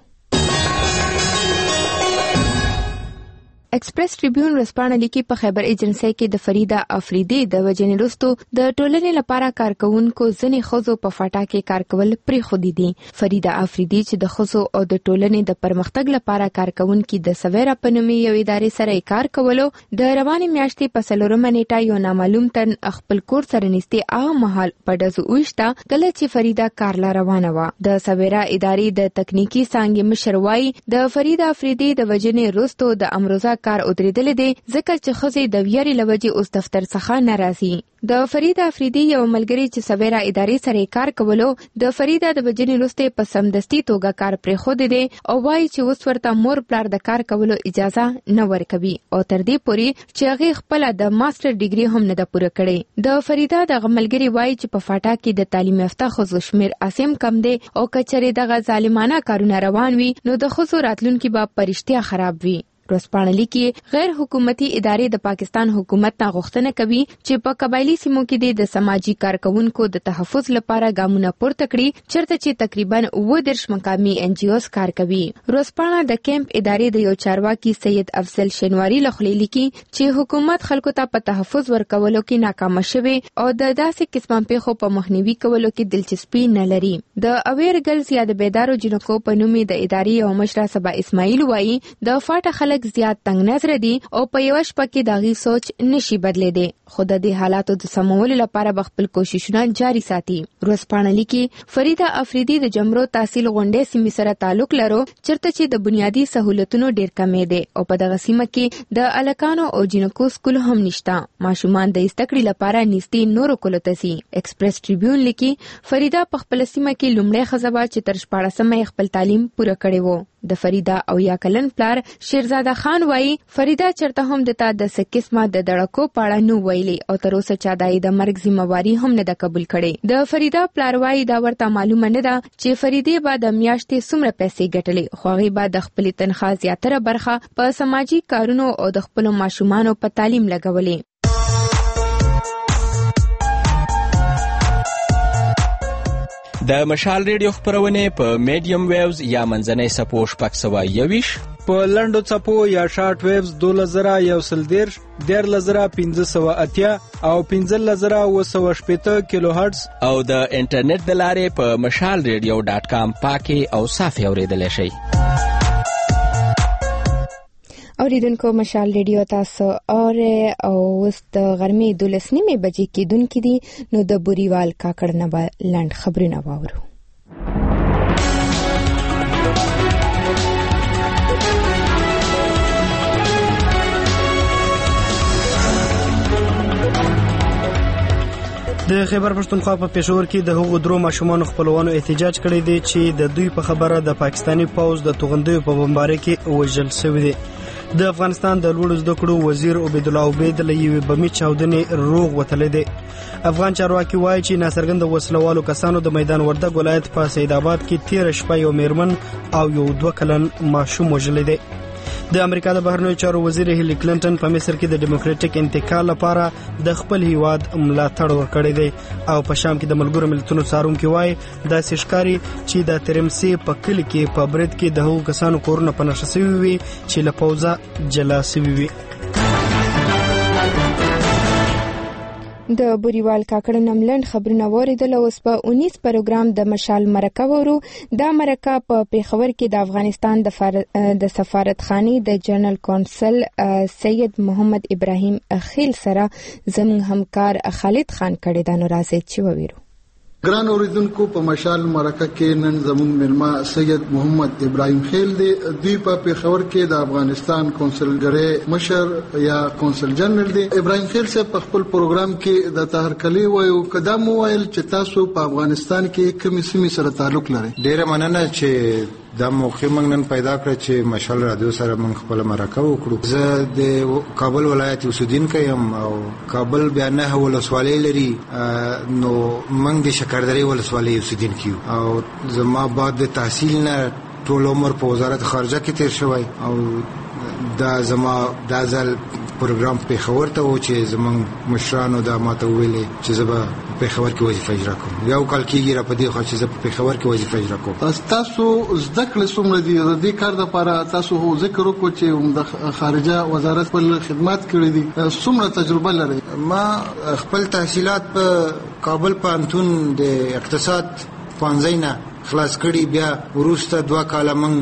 ایکسپریس ټریبیون ورځپاڼه لیکي په خیبر ایجنسی کې د فریده افریدي د وجنې وروسته د ټولنې لپاره کارکونکو ځینې ښځو په فاټا کې کار کول پرېښودي دي. فریده افریدي چې د ښځو او د ټولنې د پرمختګ لپاره کارکونکي د سویرا په نومې یو ادارې سره کار کولو د روانې میاشتې په 4 نیټه یو نامعلوم تن خپل کور سره نږدې هغه مهال په ډزو وشته کله چې فریده کارلا روانه وه. د سویرا ادارې د تکنیکی څانګې مشر وایي د فریده افریدي د وجنې وروسته د امروزه کار ودرېدل دي ځکه چې ښځې د ویاري لوجې اوس دفتر څخه ناراضي. د فریده افریدي یو ملګری چې سویرا ادارې سره کار کولو د فریده د وجنې وروسته په سمدستي توګه کار پرېښودی دی او وایي چې اوس ورته مور پلار د کار کولو اجازه نه ورکوي او تر دې پورې چې هغې خپله د ماسټر ډیګري هم نه ده پوره کړې. د فریده دغه ملګري وایي چې په فاټا کې د تعلیم یافته ښځو شمیر اسیم کم دی او که چېرې دغه ظالمانه کارونه روان وي نو د ښځو راتلونکي به په رښتیا خراب وي. ورځپاڼه لیکي غیر حکومتي ادارې د پاکستان حکومت نه غوښتنه کوي چې په قبایلی سیمو کې د سماجی کارکونکو د تحفظ لپاره ګامونه پورته کړي چېرته چې تقریبا 30 مقامي ان جی اوز کار کوي. ورځپاڼه د کیمپ ادارې د یو چارواکي سید افضل شینواری لخوا لیکي چې حکومت خلکو ته په تحفظ ورکولو کې ناکام شوی او د داسې قسمه پیښو په مخنیوي کولو کې دلچسپي نه لري. د اویر ګرلز یا د بیدارو جنکو په نوم د ادارې او مشره صبا اسماعیل وایي د فاټا خلک زیات تنگ نظر دي او په یو شپه کې داغي سوچ نشي بدلیدي. خو د دې حالاتو د سمولو لپاره خپل کوششونه جاري ساتي. ورځپاڼه لیکي فریده افریدي د جمرو تحصیل غونډې سیمې سره تعلق لرو چرته چې د بنیادی سہولتونو ډیر کمې دي او په دغه سیمه کې د الکانو او جنکو سکول هم نشته. ماشومان د استکړې لپاره نږدې نورو کولو ته سي. ایکسپریس ټریبیون لیکي فریده په خپل سیمه کې لومړی ښځه وه چې تر 14 خپل تعلیم پوره کړی وو. د فریده او یا کلن پلار شیرزاده خان وایي فریده چرته هم دته د سکسمه د دړکو پاړه نو ویلي او تر اوسه چا دای د مرګ ذمہواری هم نه د قبول کړي. د فریده پلار وایي دا ورته معلومه نه ده چې فریده به د میاشتې څومره پیسې ګټلې خو هغه به د خپل تنخواه زیاتره برخه په سماجی کارونو او د خپل ماشومانو په تعلیم لګولې. د مشال ریډیو خپرونې په میډیم ویوز یا منځنۍ څپو 621 په لنډو څپو یا شارټ ویوز 2110 14580 او 15780 کیلو هرتز او د انټرنیټ د لارې په mashalradio.com پاکي او صافي اوریدلای شئ. اوریدونکو مشال ریډیو تاسو او اوس د غرمې 12:30 بجې کېدونکې دي، نو د بوریوال کاکړ نه به لنډ خبرونه واورو. د خیبر پښتونخوا په پېښور کې د هغو درو ماشومانو خپلوانو احتجاج کړی دی چې د دوی په خبره د پاکستاني پوځ د توغندیو په بمبارۍ کې وژل شوی دی. د افغانستان د لوړو زده کړو وزیر عبید الله عبید له یوې بمي چاودنې روغ وتلی دی. افغان چارواکي وایي چې ناڅرګنده وسلوالو کسانو د میدان وردګ ولایت په سید آباد کې 13 شپه یو میرمن او یو 2 کلن ماشوم وژلی دی. د امریکا د بهرنیو چارو وزیر هیلی کلینټن په مصر کې د ډیموکراټیک انتقال لپاره د خپل هیواد ملاتړ ورکړی دی او په شام کې د ملګرو ملتونو څارونکي وایي داسې ښکاري چې د ترمسي په کلي کې په برید کې د هغو کسانو کورونه په نښه شوي وي چې له پوځه جلا شوي وي. د بوریوال کاکړ نملند خبرونه واردل. اوس په 19 پروګرام د مشال مرکه ورو. دا مرکه په پیښور کې د افغانستان د سفارتخانې د جنرال کونسل سید محمد ابراهیم خیل سره زموږ همکار خالد خان کړي دا نو راځي چې وویرو. ګران اوریدونکو، په مشال مرکه کې نن زموږ ملما سید محمد ابراهیم خیل دی. دوی په پیښور کې د افغانستان کونسلګری مشر یا کونسل جنرال دی. ابراهیم خیل صاحب په خپل پروګرام کې د تهرکلی وایو قدم وویل چې تاسو په افغانستان کې کومې سیمې سره تعلق لرئ. ډیره مننه چې دا موقع موږ نن پیدا کړ چې مشال رادیو سره موږ خپل مرکه وکړو. زه د کابل ولایت اوسیدونکی یم او کابل بیا 9 ولسوالۍ لري، نو موږ د شکردرې ولسوالۍ اوسیدونکي یو او زما بعد د تحصیل نه ټول عمر په وزارت خارجه کې تیر شوی او دا زما دا ځل پروګرام پیښور ته و چې زمونږ مشرانو دا ماته ویلې چې زه به پیښور کې وظیفه اجرا کوم. یو کال کېږي را په دې خوا چې زه په پیښور کې وظیفه اجرا کوم. تاسو زده کړې څومره دي؟ د دې کار لپاره تاسو ذکر وکړو چې د خارجه وزارت په خدمات کړې دي، څومره تجربه لرئ؟ ما خپل تحصیلات په کابل پوهنتون د اقتصاد پوهنځي نه خلاص کړي، بیا وروسته 2 کاله من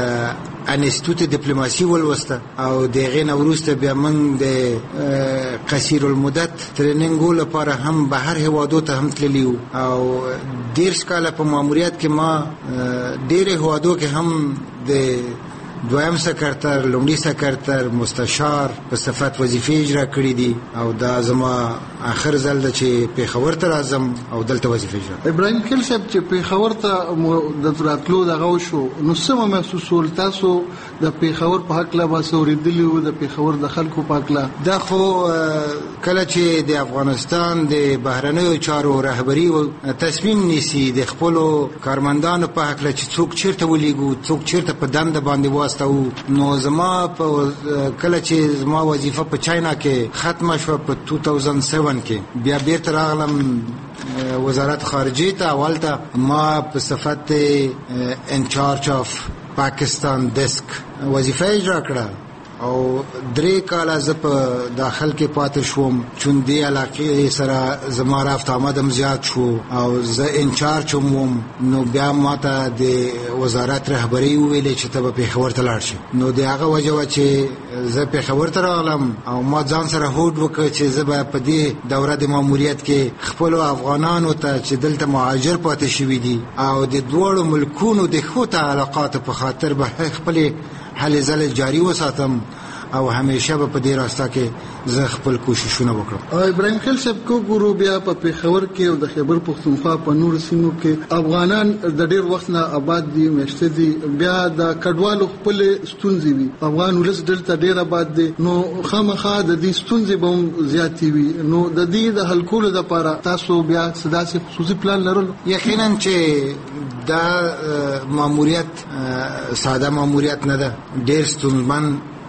انستیتوت ډیپلوماسي ولوسته او دغه نه وروسته بیا من د قصیر المدت ټریننګ لپاره هم بهر هوادو ته هم تللیو او 10 کاله په ماموریت کې ما ډېر هوادو کې هم د دویم سکرتر، لومړي سکرتر، مستشار په صفت وظیفې اجرا کړې دي او دا زما اخر ځل د چې پیښور ته راځم او دلته وظیفه اجرا. ابراهیم خیل صاحب چې پیښور ته د راتلو دغه شو نو څه محسوسول تاسو د پیښور په حق لا باسوریدلی او د پیښور د خلکو په حق لا؟ دا خو کله چې د افغانستان د بهرنیو چارو رهبری تصمیم نیسي د خپل کارمندانو په حق لا چې څوک چیرته ولېګو، څوک چیرته په دنده باندې نو زما په کله چې زما وظیفه په چاینا کې ختمه شو په 2007 کې بیا بیرته راغلم وزارت خارجه ته. اولته ما په صفت انچارج اف پاکستان ډیسک وظیفه اجرا کړه او 3 کاله زه په داخل کې پاتې شوم چون دی علاقې سره زما رافت آمدم زیات شو او زه انچارج وم. نو بیا ماته د وزارت رهبری ویلې چې ته به پیښور ته لاړ شې. نو د هغه وجه و چې زه پیښور ته راغلم او ما ځان سره هوډ وکړ چې زه به په دې دوره د ماموریت کې خپل افغانانو ته چې دلته مهاجر پاتې شوي دي او د دوړو ملکونو د ښو تعلقاتو په خاطر به خپل هلې ځلې جاری وساتم او همیشه به په دې راسته کې زه خپل کوششونه وکړم. ابراهیم خیل صاحب کو ګورو بیا په پیښور کې او د خیبر پښتونخوا په نور سیمو کې افغانان د ډېر وخت نه آباد دي، مشته دي، بیا د کډوالو خپل ستونزې وي. افغان ولس دلته ډېر آباد دي، نو خامخا د دې ستونزې به زیاتې وي. نو د دې د حل کولو لپاره تاسو بیا سداسي خصوصي پلان لرلو؟ یقینا چې دا ماموریت ساده ماموریت نه ده، ډېر ستونزمن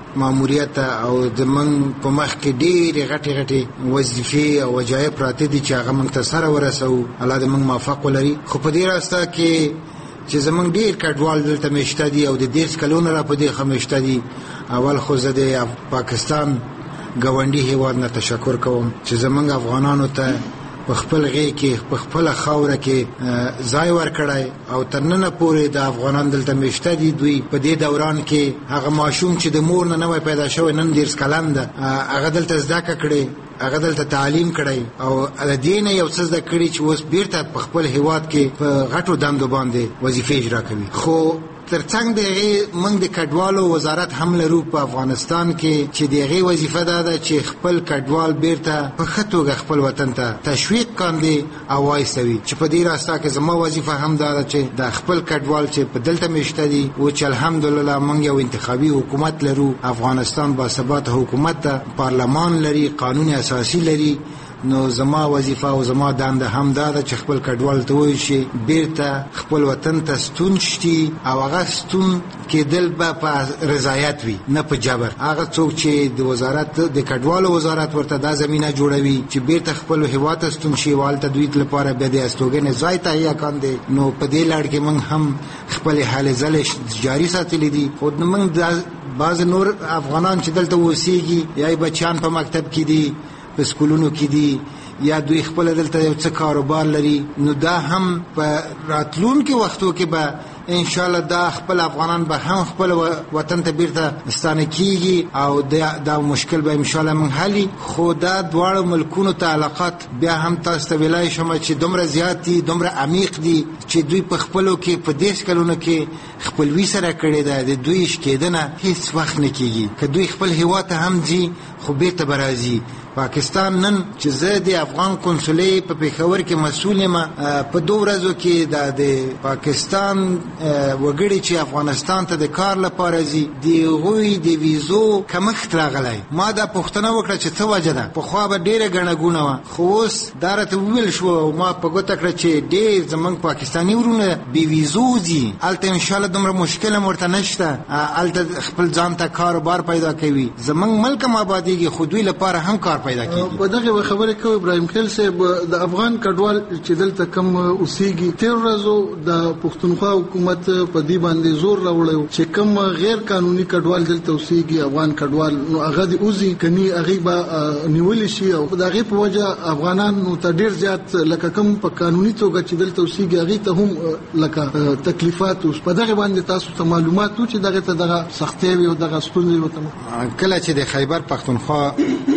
ماموریت او زمونږ په مخ کې ډېرې غټې وظیفې او وظایف پراته دي چې هغه موږ ته سره ورسوو. الله دې موږ موفق ولري. خو په دې راسته کې چې زمونږ ډېر کډوال دلته مېشته دي او د 10 کلونو را په دې ښه مېشته دي. اول خو زه د پاکستان ګاونډي هېواد نه تشکر کوم چې زمونږ افغانانو ته په خپل غېږ کې په خپله خاوره کې ځای ورکړی او تر ننه پورې د افغانان دلته مېشته دي. دوی په دې دوران کې هغه ماشوم چې د مور نه نوی پیدا شوی نن 10 کلن ده هغه دلته زده کړه کړې، هغه دلته تعلیم کړی او د دې نه یو څه زده کړي چې اوس بیرته په خپل هېواد کې په غټو دندو باندې وظیفې اجرا کوي. خو ترڅنګ د هغې موږ د کډوالو وزارت هم لرو په افغانستان کې چې د هغې وظیفه دا ده چې خپل کډوال بیرته په ښه توګه خپل وطن ته تشویق کاندي او وایستوي. چې په دې راسته کې زما وظیفه هم دا ده چې د خپل کډوال چې په دلته مېشته دي او چې الحمدلله موږ یو انتخابي حکومت لرو، افغانستان باثباته حکومت ده، پارلمان لري، قانون اساسي لري. نو زما وظیفه او زما دنده هم دا ده چې خپل کډوال ته ووایي چې بیرته خپل وطن ته ستون شي او هغه ستون کېدل به په رضایت وي نه په جبر. هغه څوک چې د وزارت د کډوالو وزارت ورته دا زمینه جوړوي چې بیرته خپل هېواد ته ستون شي، والته دوی لپاره بیا د استوګنې ځای تهیه کاندي. نو په دې لړ کې موږ هم خپل هلې ځلې جاري ساتلې دي. خو موږ بعض نور افغانان چې دلته اوسېږي یا بچیان په مکتب کې دي، په سکولونو کې دي، یا دوی خپل دلته یو څه کاروبار لري، نو دا هم په راتلونکي وختو کې به ان شاء الله دا خپل افغانان به هم خپل وطن ته بیرته ستانه کیږي او دا مشکل به ان شاء الله موږ حلي. خو دا دواړو ملکونو ته علاقات بیا هم تاسو ته ویلای شم چې دومره زیات دي، دومره عمیق دي چې دوی په خپلو کې په 10 کلونو کې خپلوي سره کړې ده. د دوی شکېدنه هیڅ وخت نه کیږي. که دوی خپل هېواد ته هم ځي خو بیرته به راځي. پاکستان نن چې زه د افغان کنسولې په پېښور کې مسؤل یم، په 2 ورځو کې د پاکستان وګړي چې افغانستان ته د کار لپاره ځي د هغوی د ویزو کمښت راغلی. ما دا پوښتنه وکړه چې څه وجه ده. پخوا به ډېره ګڼه ګونه وه، خو اوس دا راته وویل شو او ما په ګوته کړه چې ډېر زموږ پاکستاني ورونه بې ویزو ځي. هلته انشاءالله دومره مشکل هم ورته نشته، هلته خپل ځان ته کاروبار پیدا کوي. زموږ ملک هم آبادېږي خو دوی لپاره هم کار پیدا کیږي. په دغه خبره کوي ابراهیم خیل صاحب د افغان کډوال چې دلته کم اوسېږي، تیر ورځو د پښتونخوا حکومت په دې باندې زور راوړی چې کم غیر قانوني کډوال دلته اوسېږي افغان کډوال، نو هغه د اوزي کني هغه به نیول شي او د هغه په وجه افغانان نو ته ډیر زیات لکه کم په قانوني توګه چې دلته اوسېږي هغه ته هم لکه تکلیفات اوس په دغه باندې تاسو ته معلومات چې دغه ته دغه سختي او دغه ستونزې وته کله چې د خیبر پختونخوا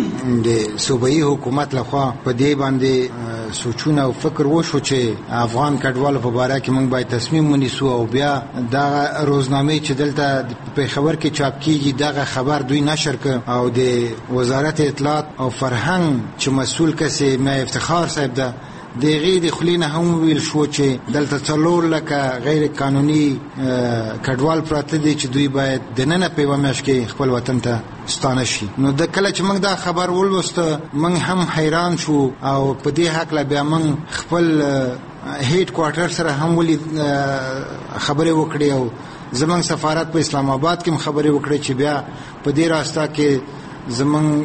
د صوبایي حکومت لخوا په دې باندې سوچونه او فکر وشو چې افغان کډوالو په باره کې موږ باید تصمیم ونیسو او بیا دا روزنامه چې دلته په خبر کې چاپ کیږي دغه خبر دوی نشر کړ او د وزارت اطلاعات او فرهنګ چې مسؤل کسي مې افتخار صاحب ده دغه د خلینه هم ویل شو چې دلته 4 لکه غیر قانوني کډوال پراته دي چې دوی باید د نن په ومش کې خپل وطن ته ستانه شي. نو د کله چې موږ دا خبر ولوسته موږ هم حیران شو او په دې حق لا بیا موږ خپل هیډ کوارټر سره هم ولې خبرې وکړې او زمونږ سفارت په اسلام آباد کې خبرې وکړې چې بیا په دې راسته کې زمونږ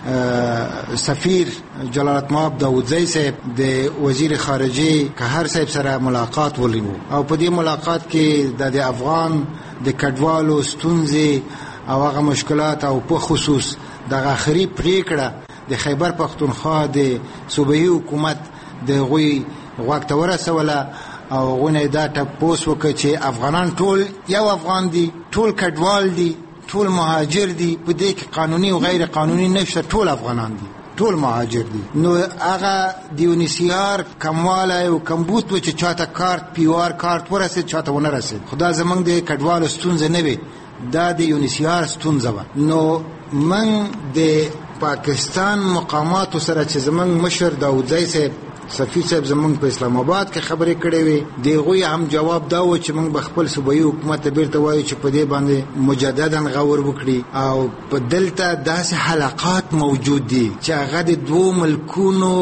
سفیر جلالت مآب داودزی صاحب د وزیر خارجه قهر صاحب سره ملاقات ولیو او په دې ملاقات کې د افغان د کډوالو ستونزې او هغه مشکلات او په خصوص د آخري پریکړه د خیبر پختونخوا د صوبایي حکومت د غوي وخت ورسوله او غونه دا تاسو وکړي چې افغانان ټول یو افغان دي، ټول کډوال دي، ټول مهاجر دي، په دې کې قانوني او غیر قانوني نشته، ټول افغانان دي، ټول مهاجر دي. نو هغه دیونیسیار کمواله او کمبوت و چې چاته کارت پیوار کارت ورسید چاته ونه رسید. خدا زمونږ د کډوال ستونزه نه وي، دا د یونیسیار ستونزه و. نو من د پاکستان مقامات سره چې زمونږ مشر داودزی صاحب سفیر صاحب زمونږ په اسلام آباد کې خبرې کړې وي، دغه هم جواب دا و چې موږ به خپل صوبایي حکومت ته بیرته وایو چې په دې باندې مجددا غور وکړي او په دلته داسې حلقات موجود دي چې هغه د 2 ملکونو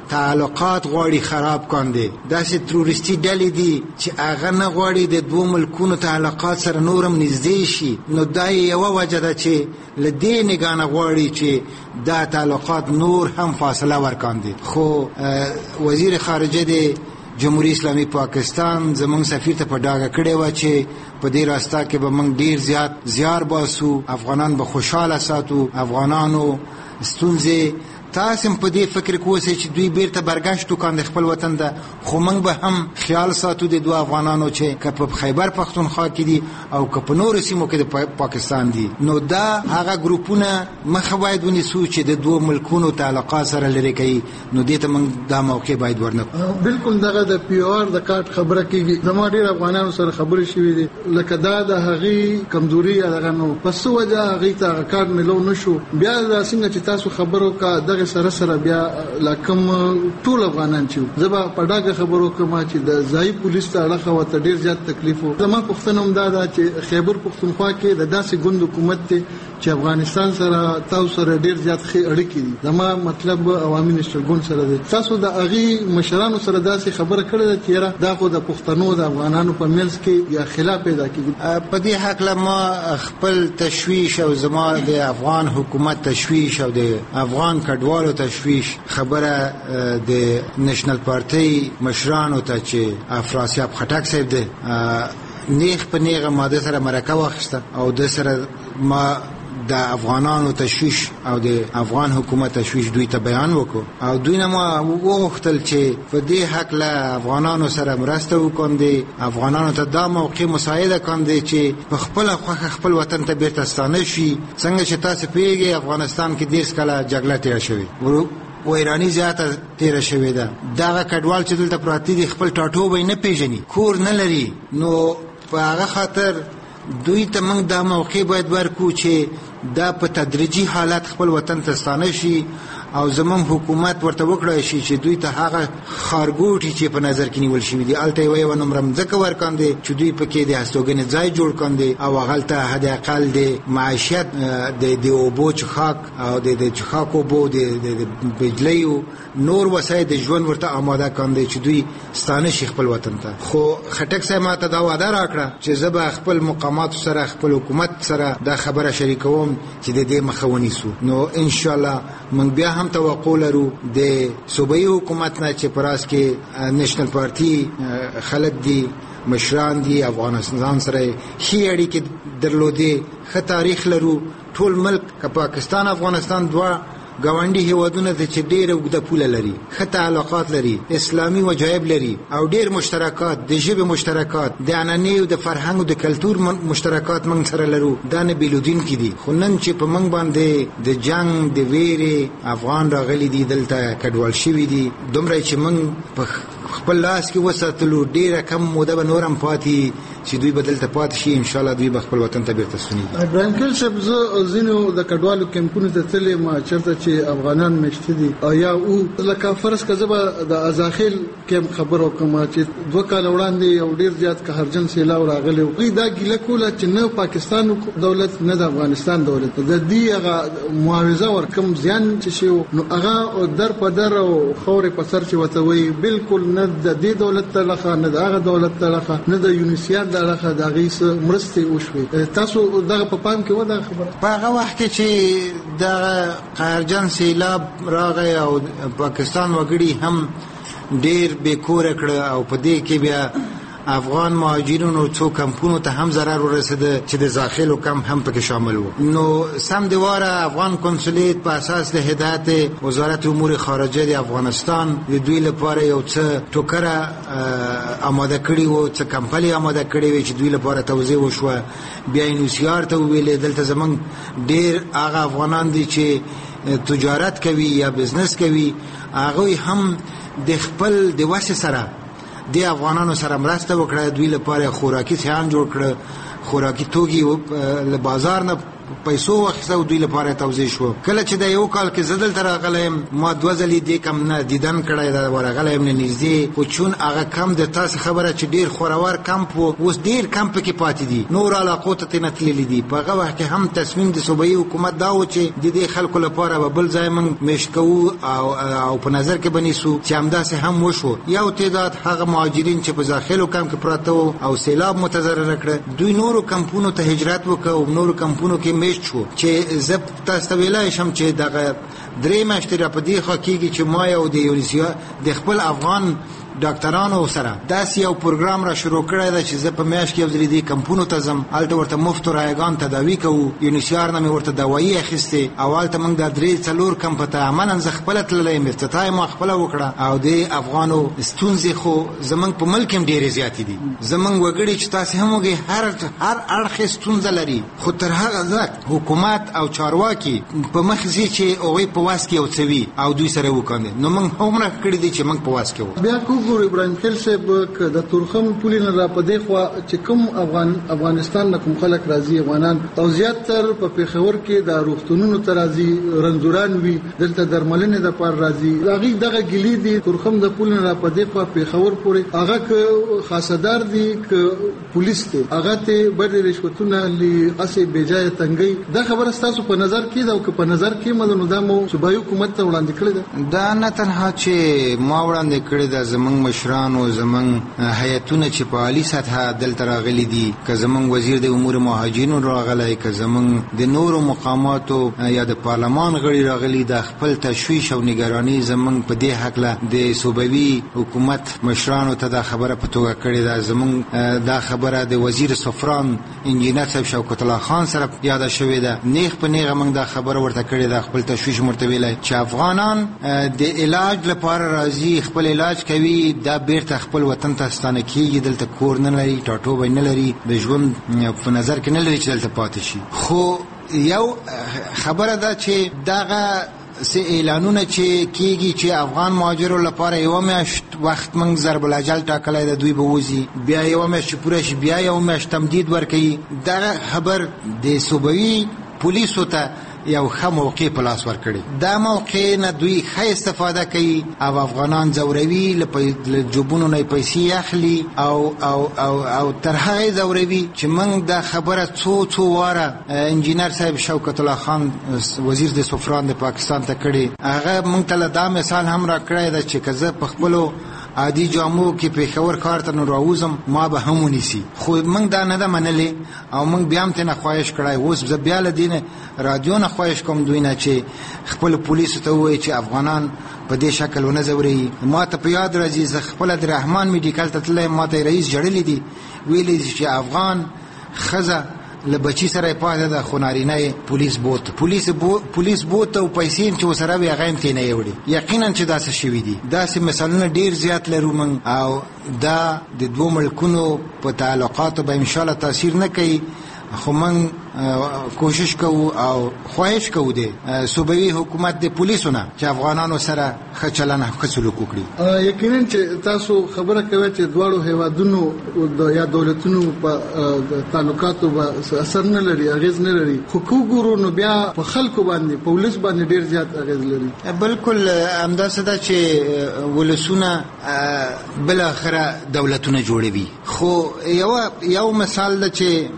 تعلقات غواړي خراب کاندي. داسې تروریستي ډلې دي چې هغه نه غواړي د دوه ملکونو تعلقات سره نورم نږدې شي. نو دا یوه وجه ده چې له دې نګاه نه غواړي چې دا تعلقات نور هم فاصله ورکاندي. خو وزیر خارجه د جمهوریت اسلامي پاکستان زمونږ سفیر ته په ډاګه کړې وه چې په دې راستا کې به موږ ډیر زیات زیار باسو، افغانان به خوشحاله ساتو، افغانانو ستونزې تاسو په دې فکر کوئ چې دوی بیرته برګشت وکاند خپل وطن ته، خو موږ به هم خیال ساتو د دوه افغانانو چې که په خیبر پختونخوا کې دي او که په نورو سیمو کې د پاکستان دي. نو دا هغه ګروپونه مخه باید ونیسو چې د دوه ملکونو تعلقات سره لري کوي. نو دې ته موږ دا موقع باید ورنکړو. بالکل دغه د پی او آر د کارت خبره کیږي. زموږ ډیر افغانانو سره خبرې شوې دي لکه دا د هغې کمزوري دغه نو پس وجه هغې ته هغه کارت ملو نشو. بیا دا څنګه چې تاسو خبرو کا دغه سره بیا لکم ټول افغانان چې زبا په ډاګه خبرو کوم چې د ځای پولیس ته اړه وته ډیر زیات تکلیف وو. زما پښتنه هم دا چې خیبر پښتونخوا کې د داسې ګوند حکومت ته چې افغانستان سره تاسو سره ډیر زیات ښه اړیکې دي. زما مطلب عوامي نشټر ګوند سره دی. تاسو د هغې مشرانو سره داسې خبره کړې ده چې دا خو د پښتنو د افغانانو په منځ کې یا خلاف پیدا کیږي؟ په دې هکله ما خپل تشویش او زما د افغان حکومت تشویش او د افغان کډوالو تشویش خبره د نېشنل پارټي مشرانو ته چې افراسیاب خټک صاحب دی نیغ په نیغه ماده سره مرکه واخیسته او د سره ما د افغانانو تشویش او د افغان حکومت تشویش دوی ته بیان وکړو او دوی نه ما وغوښتل چې په دې حق له افغانانو سره مرسته وکړي، افغانانو ته دا موقع مساعده کړي چې په خپل خوښه خپل وطن ته بیرته ستانه شي. څنګه چې تاسو پیږئ افغانستان کې 10 کاله جګړه تیر شوې و ایرانی زیاته تیر شوې ده. دغه کډوال چې دلته پراته دي خپل ټاټو به نه پیژني، کور نه لري. نو په هغه خاطر دوی ته موږ دا موقع باید ورکو چې دا په تدریجي حالت خپل وطن ته ستانه شي او زموږ حکومت ورته وکړای شي چې دوی ته هغه خارګوټي چې په نظر کې نیول شوي دي الته یو نمبر ځکه ورکاندي چې دوی پکې د هستوګنې ځای جوړ کاندي او هغه ته حد اقل د معیشت د اوبو چخاک او د چخاک اوبو د بجلی او نور وسایل د ژوند ورته آماده کاندي چې دوی ستانه شي خپل وطن ته. خو خټک صاحب ماته دا وعده راکړه چې زه به خپل مقامات سره خپل حکومت سره دا خبره شریکوم چې د دې مخه ونیسو. نو ان شاء الله من بیا هم توقع لرو د صوبایي حکومت نه چې پراس کې نېشنل پارټي خلک دي، مشران دي، افغانستان سره ښې اړیکې درلودې، ښه تاریخ لرو. ټول ملک که پاکستان افغانستان دوه ګاونډي هیوادونه د چې ډېر اوږده پوله لري، ښه تعلقات لري، اسلامي وجایب لري او ډېر مشترکات، د ژبې مشترکات، د عنعنې او د فرهنګ او د کلتور مشترکات موږ سره لرو. دا نه بیلودونکي دي. خو نن چې په موږ باندې د جنگ د ویرې افغان راغلي دي، دلته کډوال شوي دي، دومره چې موږ په خپل لاس کې وساتلو ډېره کم موده به نور هم پاتې چې دوی به دلته پاتې شي. انشاءالله دوی به خپل وطن ته بیرته ستنېږي. ابراهیم خلیل صاحب زه ځینو د کډوالو کمپونو ته تللی ما چېرته چې افغانان میشته دي او یا او لکه فرض که زه به د ازاخیل کمپ خبر وکړم چې 2 کاله وړاندې یو ډېر زیات قهرجن سیلاب راغلی و. دوی دا ګیله کوله چې نه پاکستان دولت نه د افغانستان دولت د دې هغه معاوضه ورکم زیان چې شي نو هغه در په در او خورې په سر چې ورته وایي بالکل نه د دې دولت ته لخوا نه د هغه دولت ته لخوا نه د یونیسیار د لخوا د هغې څه مرستې وشوې. تاسو دغه په پام کې و دغه خبره په هغه وخت کې چې دغه قهرجن سیلاب راغی او پاکستان وګړي هم ډېر بېکوره کړه او په دې کې بیا افغان مهاجرینو څو کمپونو ته هم ضرر ورسېده چې د داخلو کم هم پکې شامل وو. نو سم د واره افغان کنسولیت په اساس د هدایت وزارت امور خارجه د افغانستان د دوی لپاره یو څه ټوکره آماده کړي وو، څه کمپلې آماده کړې وې چې دوی لپاره توضیح وشوه. بیا یونیسیار ته وویلې دلته زموږ ډېر هغه افغانان دي چې تجارت کوي یا بزنس کوي، هغوی هم د خپل د وسې سره د افغانانو سره مرسته وکړه، دوی لپاره خوراکي سیان جوړ کړه، خوراکي توکي له بازار نه پیسو واخیسته او دوی لپاره توزیع شو. کله چې د یو کال کې زدل تر غلم ما دوه ځلې دې کم نه دیدن کړای دا ورغلم نه نږدې خو چون هغه کم د تاسو خبره چې ډیر خورور کمپ اوس ډیر کمپ کې پاتې دي نور علاقو ته تنتللی دي. په هغه وخت کې هم تصمیم د صوبایي حکومت دا و چې د دې خلکو لپاره به بل ځای موږ مشکو او په نظر کې بنیسو چې همداسې هم وشو. یو تعداد هغه مهاجرین چې په داخلو کمپ کې پراته او سیلاب متضرر کړ دوی نورو کمپونو ته هجرت وکړو نورو کمپونو کې میشت شو چې زه تاسو ویلای شم چې دغه درې میاشتې را په دې خوا کېږي چې ما یو د خپل افغان ډاکټرانو سره داسې یو پروګرام را شروع کړی دی چې زه په میاشت کې یو ځلې دې کمپونو ته ځم هلته ورته مفت رایګان تداوي کوو. یونیسیار نه مې ورته دوایي اخیستې او هلته موږ دا 3-4 کمپ ته عملاً زه خپله تللی یم افتتاح یې ما خپله وکړه او د افغانو ستونزې خو زموږ په ملک هم ډېرې زیاتې دي. زموږ وګړي چې تاسې هم وګورئ هر اړخې ستونزه لري خو تر هغه ځکه حکومت او چارواکي په مخ ځي چې هغوی په واس کې یو څه وي او دوی سره وکاندي. نو موږ هومره کړي دي چې موږ په واس کې وو. بیا ګور ابراهیم خیل صاحب د تورخم پولې نه را پدې خو چې کوم افغانستان نه کوم خلک راځي افغانان او زیاتره په پیښور کې د روغتونونو ته راځي رنځوران وي دلته درملنې د پاره راځي هغه دغه ګلی دي تورخم د پولې نه را پدې خو پیښور پورې هغه ک خاصدار دي ک پولیس ته هغه ته بډې رشوتونه لاسه بجای تنګي دا خبره تاسو په نظر کې دا او په نظر کې مدنو د مو صوبایي حکومت ته وړاندې کړی دا نه تنها چې ما وړاندې کړی دا زمنګ مشرانو زمنګ هیئتونه چې په عالی سطح دلته راغلي دي که زمنګ وزیر د امور مهاجرینو راغلی که زمنګ د نورو مقاماتو یا د پارلمان غړي راغلي د خپل تشویش او نگرانی زمنګ په دې حق له د صوبوي حکومت مشرانو ته دا خبره په توګه کړې ده. زمنګ دا خبره د وزیر سفران انجینر صاحب شوکت الله خان سره یاد شوې ده نیغ په نیغه موږ دا خبره ورته کړې ده خپل تشویش مرتبه چې افغانان د علاج لپاره راځي خپل علاج کوي دا بیرته خپل وطن ته ستانه کیږي دلته کور نه لري ټاټوبی نه لري د ژوند په نظر کې نه لري چې دلته پاتې شي. خو یو خبره ده چې دغه سه اعلانونه چې کیږي چې افغان مهاجرو لپاره یو میاشت وخت موږ ضرب الاجل ټاکلی د دوی به وځي بیا یو میاشت پوره شي بیا یو میاشت تمدید ورکړي دغه خبر د صوبوي پولیسو ته یو ښه موقع په لاس ورکړي. دا موقع نه دوی ښه استفاده کوي او افغانان ځوروي له جوبونو نه پیسې اخلي او تر هغې ځوروي چې موږ دا خبره څو واره انجینر صاحب شوکت الله خان وزیر د سفران د پاکستان ته کړي هغه موږ ته دا مثال هم را کړی ده چې که زه په خپلو عادي جامو کې پیښور کار ته راوځم ما به هم ونیسي خو موږ دا نه ده منلې او موږ بیا هم ترنه خواهش کړی. اوس زه بیا له دې نه رادیو نه خواهش کوم دوی نه چې خپل پولیسو ته ووایي چې افغانان په دې شکل ونه ځوروي. ما ته په یاد راځي زه خپله د رحمان میډیکل ته تللی ما ته رئیس جړلی دي ویلی چې افغان ښځه له بچی سره پاتې ده خو نارینه پولیس بوت او پیسې چې وسره وي هغه هم ترې نه یوړي. یقینا چې داسې شوي دي داسې مثالونه ډېر زیات لرو موږ او دا د دوو ملکونو په تعلقاتو به انشاءالله تاثیر نه کوي خو موږ کوشش کوو او خواهش کوو د صوبوي حکومت د پولیسو نه چې افغانانو سره ښه چلند ښه سلوک وکړي. یقینا چې تاسو خبره کوئ چې دواړو هیوادونو یا دولتونو په تعلقاتو به اثر نه لري اغیز نه لري خو کو ګورو نو بیا په خلکو باندې پولیس باندې ډیر زیات اغیز لري. بالکل همداسې ده چې ولسونه بل اخره دولتونه جوړوي خو یو مثال ده چې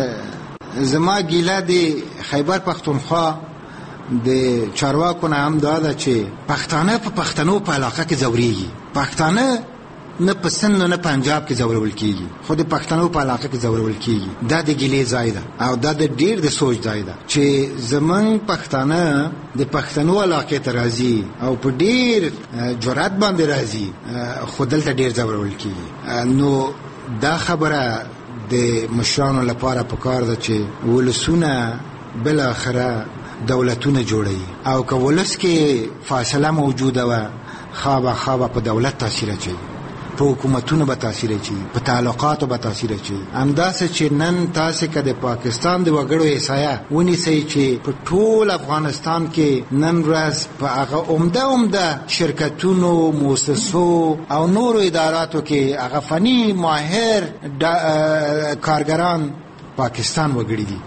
زما ګیله د خیبر پختونخوا د چارواکو نه هم دا ده چې پښتانه په پښتنو په علاقه کې ځورېږي. پښتانه نه په سند نه پنجاب کې ځورول کېږي خو د پښتنو په علاقه کې ځورول کېږي. دا د ګیلې ځای ده او دا د ډېر د سوچ ځای ده چې زمونږ پښتانه د پښتنو علاقې ته راځي او په ډېر جرأت باندې راځي خو دلته ډېر ځورول کېږي. نو دا خبره د مشرانو لپاره پکار ده چې ولسونه بل اخره دولتونه جوړي او که ولس کې فاصله موجوده و خوابه په دولت تاثیر اچي په حکومتونو به تاثیر اچي په تعلقاتو به تاثیر اچي. همداسې چې نن تاسې که د پاکستان د وګړو احصایه ونیسئ چې په ټول افغانستان کې نن ورځ په هغه عمده شرکتونو مؤسسو او نورو اداراتو کې هغه فني ماهر کارګران پاکستان وګړي دي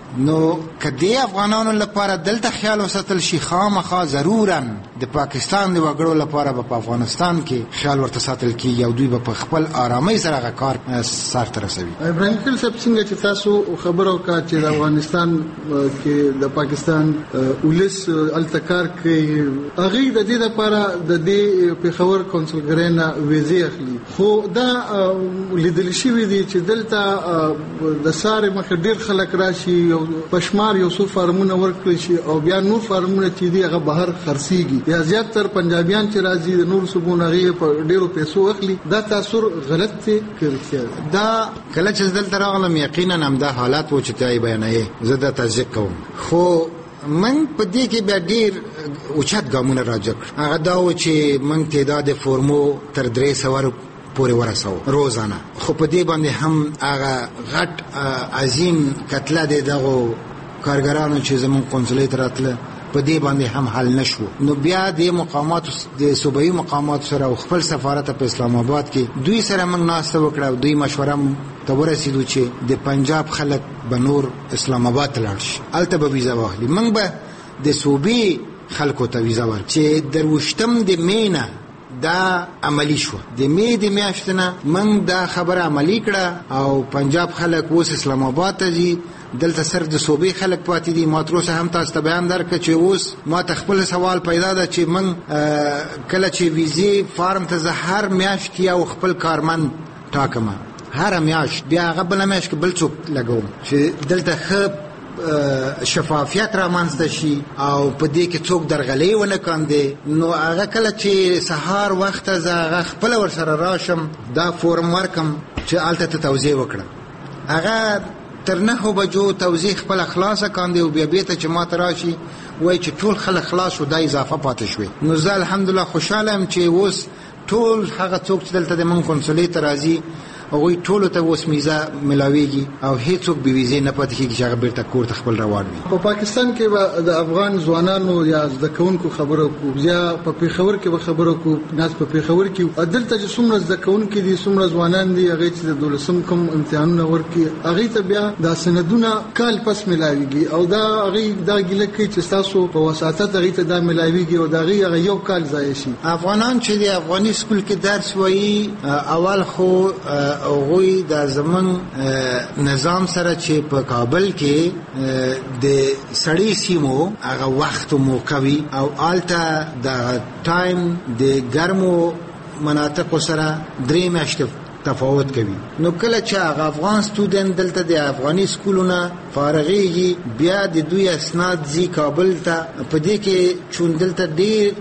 نو کدی افغانانو لپاره دلته خیال وساتل شي خامخا ضرورا د پاکستان د وګړو لپاره په افغانستان کې خیال ورته ساتل کیږي او دوی په خپل آرامۍ سره هغه کار سرته رسوي. ابراهیم خلیل صاحب څنګه چې تاسو خبرو کا چې د افغانستان کې د پاکستان ولس التکار کوي هغه د دې لپاره د دې پیښور کونسلګرینا ویزه اخلي خو دا لیدل شوی دی چې دلته د ساره مخ ډیر خلک راشي او پښمار یو څو فارمونه ورکړي شي او بیا نور فارمونه چې دی هغه بهر خرڅيږي یا زیات تر پنجابیان چې راځي د نور صوبونو غي په ډیرو پیسو اخلي. دا تاثیر غلط دی کړی دا کله چې دلته راغلم یقینا هم دا حالات و چې تای بیانې زه د تصدیق کوم خو من په دې کې به ډیر اوچت ګامونه راځي. هغه دا و چې من تعداد فورمو تر 300 پورې ورسو روزانه خو په دې باندې هم هغه غټ عظیم کتله دغه کارګرانو چې زمون قونسلیت راتله په دې باندې هم حل نشو. نو بیا د مقامات د صوبایي مقامات سره او خپل سفارت په اسلام آباد کې دوی سره موږ ناسته وکړه او دوی مشوره ته ورسېدو چې د پنجاب خلک به نور اسلام آباد ته لاړ شي هلته به ویزه واخلي. موږ به د صوبې خلکو ته ویزه ورکړو چې درویشتم د مینه دا عملی شو. د میاشتې نه موږ دا خبره عملی کړه او پنجاب خلک اوس اسلام آباد ته ځي. دلته سر د صوبې خلک پاتې دي. ما تر اوسه هم تاسو ته بیان درکړ چې اوس ما ته خپل سوال پیدا ده چې موږ کله چې ویزې فارم ته زه هر میاشت یو خپل کارمند ټاکم هر میاشت بیا هغه بله میاشت کې بل څوک لګوم چې دلته ښه شفافیت را منځته شي او په دې کې څوک درغلې ونه کاندي. نو هغه کله چې سهار وخت زه هغه خپل ور سره راشم دا فورم ورکم چې الته ته توضیح وکړه هغه تر 9 بجو توضیح خپل خلاصه کاندي او بیا بیت چې ما تراشي وای چې ټول خلک خلاص شو دا اضافه پاتې شوی. نو زه الحمدلله خوشاله ام چې اوس ټول هغه څوک چې دلته د من کنسولیت راځي هغوی ټولو ته اوس میزه ملاویږي او هیڅوک به ویزې نه پاتې کېږي چې هغه بیرته کور ته خپل روان وي. په پاکستان کې به د افغان ځوانانو یا زده کوونکو خبرو کو یا په پیښور کې به خبرو کو ناس په پیښور کې دلته چې څومره زده کوونکي دي څومره ځوانان دي هغه چې د 12 کوم امتحانونه ورکي هغه ته بیا د سندونه کال پس ملاویږي او دا هغه د ګیله کې چې تاسو په وساتت هغه ته دا ملاویږي او دا هغه یو کال ضایع شي. افغانان چې د افغاني سکول کې درس وایي اول خو اوغوی د زمن نظام سره چې په کابل کې د سړی سیمو هغه وخت موقوي او آلته د ټایم د ګرمو مناطق سره 3 میاشتې تفاوت کوي. نو کله چې هغه افغان سټوډنټ دلته د افغاني سکولونو فارغيږي بیا د دوی اسناد زی کابل ته په دې کې چون دلته ډیر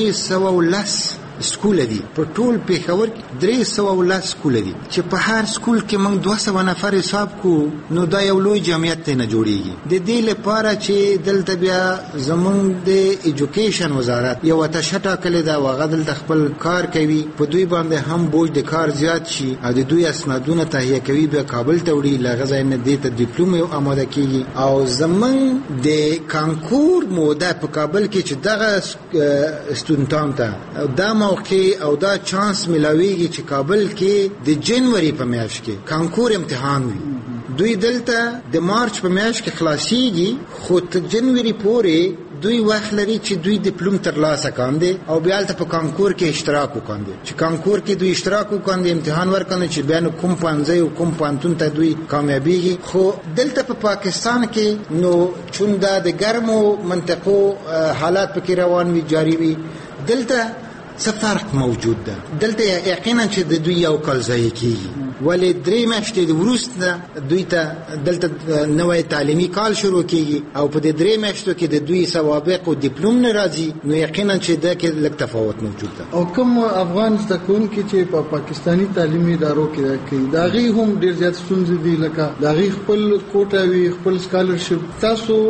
310 سکول دي په ټول پیښور کې 310 سکول دي چې په هر سکول کې موږ 200 نفر حساب کو نو دا یو لوی جمعیت ته نه جوړیږي. د دې لپاره چې دلته بیا زمونږ د ایجوکیشن وزارت یو تشټه کړی دا وغه دلته خپل کار کوي په دوی باندې هم بوج د کار زیات شي او د دوی اسنادونه تهیه کوي بیا کابل ته وړي لغزا نه دي ته ډیپلوم آماده کیږي او زمونږ د کانکور موده په کابل کې چې دغه سټوډنټان ته دا موقع او دا چانس ملاویږي چې کابل کې د جنوري په میاشت کې کانکور امتحان وي. دوی دلته د مارچ په میاشت کې خلاصيږي خو تر جنوري پورې دوی وخت لري چې دوی ډیپلوم ترلاسه کاندي او بیا ته په کانکور کې اشتراک وکاندي چې کانکور کې دوی اشتراک وکاندي امتحان ورکاندي چې بیا نو کوم پانځي او کوم پانتون ته دوی کامیابیږي. خو دلته په پاکستان کې نو چون دا د ګرمو منطقو حالات پکې روان وي جاری وي دلته څه فرق موجود ده. دلته یقینا چې د دوی یو کال ځای کیږي ولې 3 میاشتې د وروسته دوی ته دلته نوې تعلیمي کال شروع کیږي او په دې 3 میاشتو کې د دوی سوابق او ډیپلوم نه راځي نو یقینا چې دا کې لږ تفاوت موجود ده. او کوم افغان زده کوونکي چې په پاکستانی تعلیمي ادارو کې کوي دا غي هم ډیر زیات ستونزې دي لکه دا غي خپل کوټه وی خپل سکالرشپ تاسو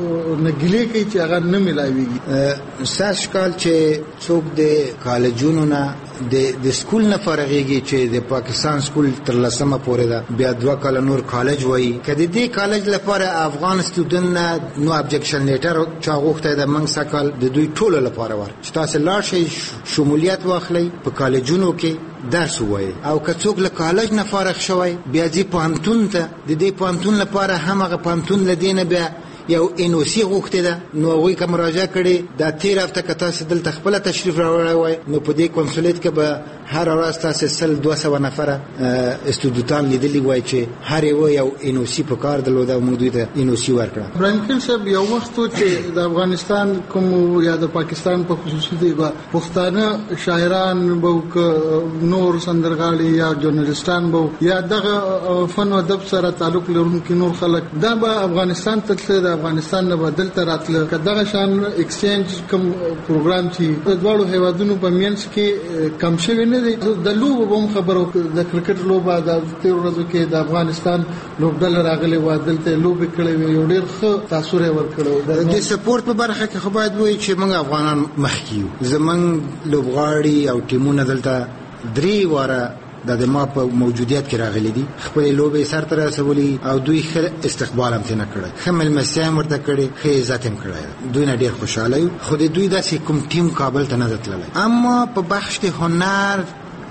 نګلې کوي چې هغه نه ملایويږي. ساس کال چې څوک د کالجونو نه د سکول نه فارغيږي چې د پاکستان سکول تر لسمه پورې ده، بیا 2 کال نور کالج وایي. کله دې کالج لپاره افغان سټوډنټ نه نو ابجیکشن لیټر چا غوښته د منګ سکل د دوی ټولو لپاره ور چې تاسو لاړ شئ شمولیت واخلئ په کالجونو کې درس وایي، او که څوک له کالج نه فارغ شوی بیا ځي پوهنتون ته، د دې پوهنتون لپاره همغه پوهنتون لدینه بیا یو NOC غوښته ده، نو هغوی که مراجعه کړي دا 13 هفته که تاسو دلته خپله تشریف راوړی وای نو په دې کنسولیت کې به هر ورځ تاسو 100-200 نفره استودیوتان لیدلی وای چې هر یو NOC په کار درلوده او موږ دوی ته NOC ورکړه. ابراهیم خیل صاحب یو وخت چې د افغانستان کوم یا د پاکستان په خصوصي دی به پښتانه شاعران به نور سندرغاړي یا ژورنالیستان به یا دغه فن او ادب سره تعلق لرونکي نور خلک دا به افغانستان ته افغانستان نه بدل تر راتله کداغه شان ایکسچینج کوم پروګرام چې د دوړو هیوادونو په مینس کې کم شوی نه دی. د لوبو به خبرو د کرکټ لوبه د 13 ورځو کې د افغانستان لوبډل راغلي و دلته لوبې کړې یو ډېر ښه تاثیر ورکړو. د سپورت په برخه کې خو باید وایي چې موږ افغانان مخکې یو، زمونږ لوبغاړي او ټیمونه دلته 3 واره د ما په موجودیت کې راغلي دي، خپل لوبې سر ته رسولي او دوی ښه استقبال هم نه کړی، ښه مېلمستیا هم ورته کړې، ښه عزت هم کړی، دوی نه ډېر خوشحاله یو. خو د دوی داسې کوم ټیم کابل ته نه تللی، اما په بخش د هنر،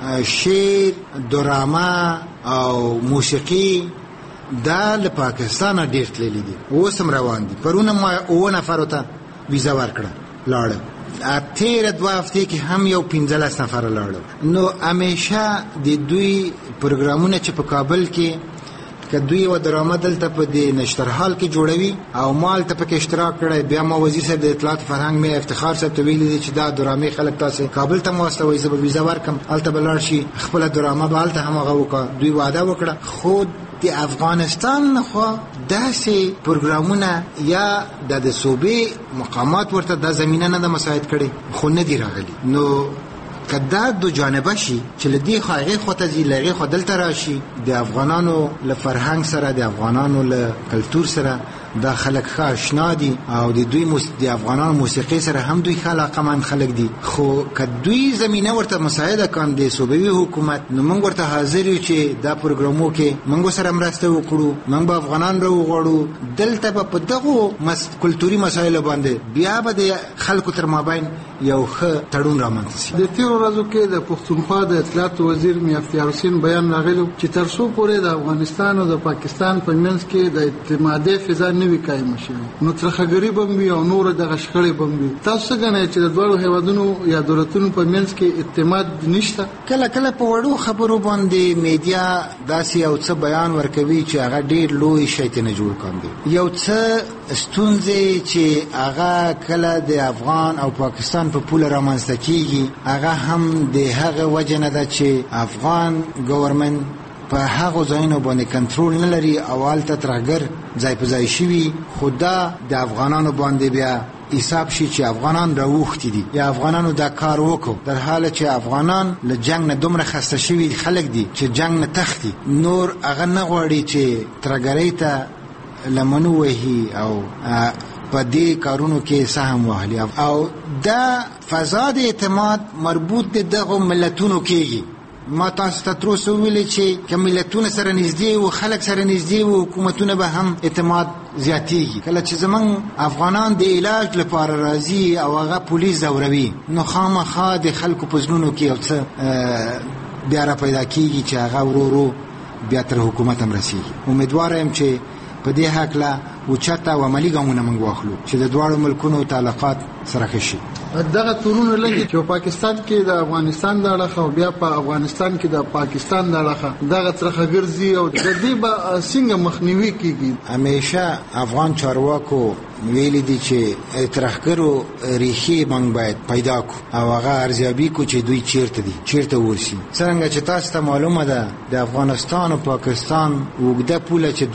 شعر، دراما او موسیقي دا له پاکستانه ډېر تللی دي، اوس هم روان دي. پرونه ما 9 نفرو ته ویزا ورکړه لاړل، تیر 2 هفته کې هم یو 15 نفر لاړل. نو همیشه د دوی پروګرامونه چې په کابل کې که دوی و درامه دلته په د نشترحال کې جوړوي او مال ته پکې اشتراک کړی، بیا ما وزیر صاحب د اطلاعات فرهنګ مې افتخار صاحب ته ویلي دي چې دا درامې خلک تاسو کابل ته واستوي، زه به ویزا ورکم، هلته به لاړ شي خپله درامه به هلته همغه وکړه. دوی وعده وکړه. خو د افغانستان خو داسې پروګرامونه یا د صوبې مقامات ورته د زمینه نه مساعد کړي خو نه دی راغلي. نو کدا دو جانبه شي چې لدی خو هغه خو ته زی لغه خو دلته راشي د افغانانو له فرهنګ سره، د افغانانو له کلچر سره دا خلک ښه آشنا دي او د دوی د افغانانو موسیقي سره هم دوی علاقمند خلک دي. خو کدوی زمينه ورته مساعده کاند د صوبوي حکومت، نو موږ ورته حاضر یو چې دا پروګرامو کې موږ سره مرسته وکړو، موږ به افغانان راوغواړو دلته په دغه کلتوري مسایلو باندې بیا به د خلکو تر مابین یو ښه تړون رامنځته شي. د 13 ورځو کې د پښتونخوا د اطلاعات وزیر میا اختیار حسین بیان راغلی چې تر څو پورې د افغانستان او د پاکستان په منځ کې د اعتمادي فضا نه وي قائم شوی، نو ترخګری بمبي او نور د غشخړې بمبي. تاسو څنګه چې د دوه هیوادونو یا دولتونو په منځ کې اعتماد نشته؟ کله کله په وړو خبرو باندې میډیا داسې یو څه بیان ورکوي چې هغه ډیر لوی شیطان جوړ کاندي، یو څه ستونزې چې هغه کله د افغان او پاکستان په پوله رامنځته کیږي، هغه هم د هغه وجه نه ده چې افغان ګورنمنت په هغه ځایونو باندې کنټرول نه لري او هلته ترهګر ځای په ځای شوي. خو دا د افغانانو باندې بیا حساب شي چې افغانان راوښتي دي یا افغانانو دا کار وکړو، در حاله چې افغانان له جنگ نه دومره خسته شوي خلک دي چې جنگ نه تختی، نور هغه نه غواړي چې ترهګرۍ ته لمنو وهي او په دې کارونو کې سهم واخلي. او دا فضا د اعتماد مربوط دغه ملتونو کېږي. ما تاسو ته تر اوسه ویلي چې که ملتونه سره نږدې و، خلک سره نږدې و، حکومتونه به هم اعتماد زیاتېږي. کله چې زمونږ افغانان د علاج لپاره راځي او هغه پولیس ځوروي، نو خامخا د خلکو په زړونو کې یو څه بیا را پیدا کېږي چې هغه ورو ورو بیا تر حکومت هم رسېږي. امیدواره یم چې په دې هکله اوچته او عملي ګامونه موږ واخلو چې د دواړو ملکونو تعلقات سره ښه شي. دغه تورونه لګي چې په پاکستان کې د افغانستان د اړخه او بیا په افغانستان کې د پاکستان د اړخه دغه ترخګرځي او د دې به څنګه مخنیوي کیږي؟ همیشه افغان چارواکو ویلي دي چې ترخګرو ریښې موږ باید پیدا کړو او هغه ارزیابي کړو چې دوی چیرته ورسي. څنګه چې تاسو ته معلومه ده د افغانستان او پاکستان اوږده پوله چې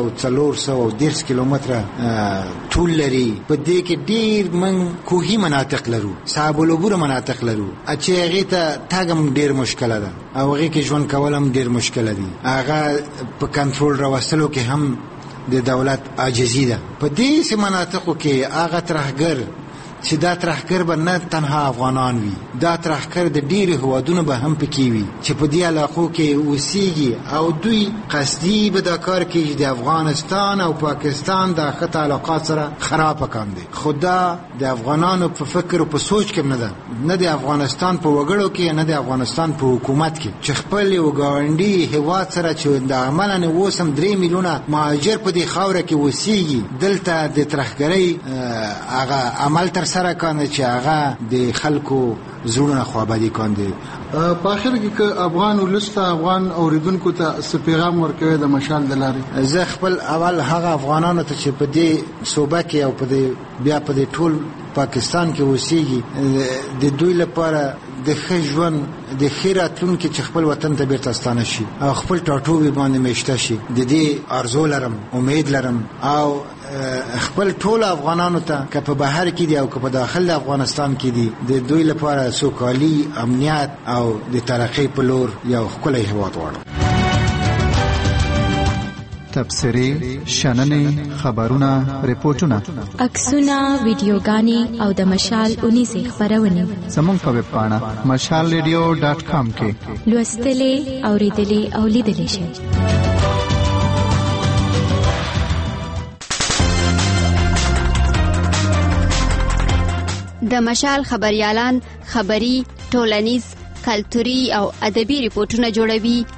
2410 کیلومتره طول لري، په دې کې ډیر موږ کوهي مناطق لرو، صعب العبور مناطق لرو چې هغه ته تاګم ډیر مشکله ده او هغه کې ژوند کول هم ډیر مشکله دي. هغه په کنټرول راوستلو کې هم د دولت عاجزي ده. په دې مناطقو کې هغه ترهګر چې دا ترهګر به نه تنها افغانان وي، دا ترهګر د ډیرو هوادونو به هم پکې وي چې په دې علاقو کې اوسېږي او دوی قصدي به دا کار کوي چې د افغانستان او پاکستان د ښه تعلقات سره خراب کاندي. خو دا د افغانانو په فکر او په سوچ کې نه ده، نه د افغانستان په وګړو کې، نه د افغانستان په حکومت کې چې خپل یو ګاونډي هیواد سره چې د عملاً اوس هم 3 میلیونه مهاجر په دې خاوره کې اوسېږي، دلته د ترهګرۍ هغه عمل تر سره کاندي چې هغه د خلکو زړونه خوابدي کاندي. په اخر کې که افغان ولسته افغان اوریدونکو ته څه پیغام ورکوي د مشال د لارې؟ زه خپل اول هغه افغانانو ته چې په دې صوبه کې او په دې بیا په دې ټول پاکستان کې اوسېږي د دوی لپاره د ښه ژوند د ښې راتلونکي چې خپل وطن ته بیرته ستانه شي او خپل ټاټوبي باندې میشته شي، د دې آرزو لرم، امید لرم او خپل ټول افغانانو ته که په بهر کې دي او که په داخل د افغانستان کې دي د دوی لپاره سوکالي، امنیت او د ترقۍ په لور یو ښکلی هیواد غواړم. تبصرې، شننې، خبرونه، ریپورتونه، عکسونه، ویډیوګانې او د مشال اونیزې خپرونې زموږ په ویب پاڼه mashalradio.com کې لوستلې، اوریدلې او لیدلې شئ. د مشال خبريالان خبري، ټولنیز، کلتوري او ادبي ریپورتونه جوړوي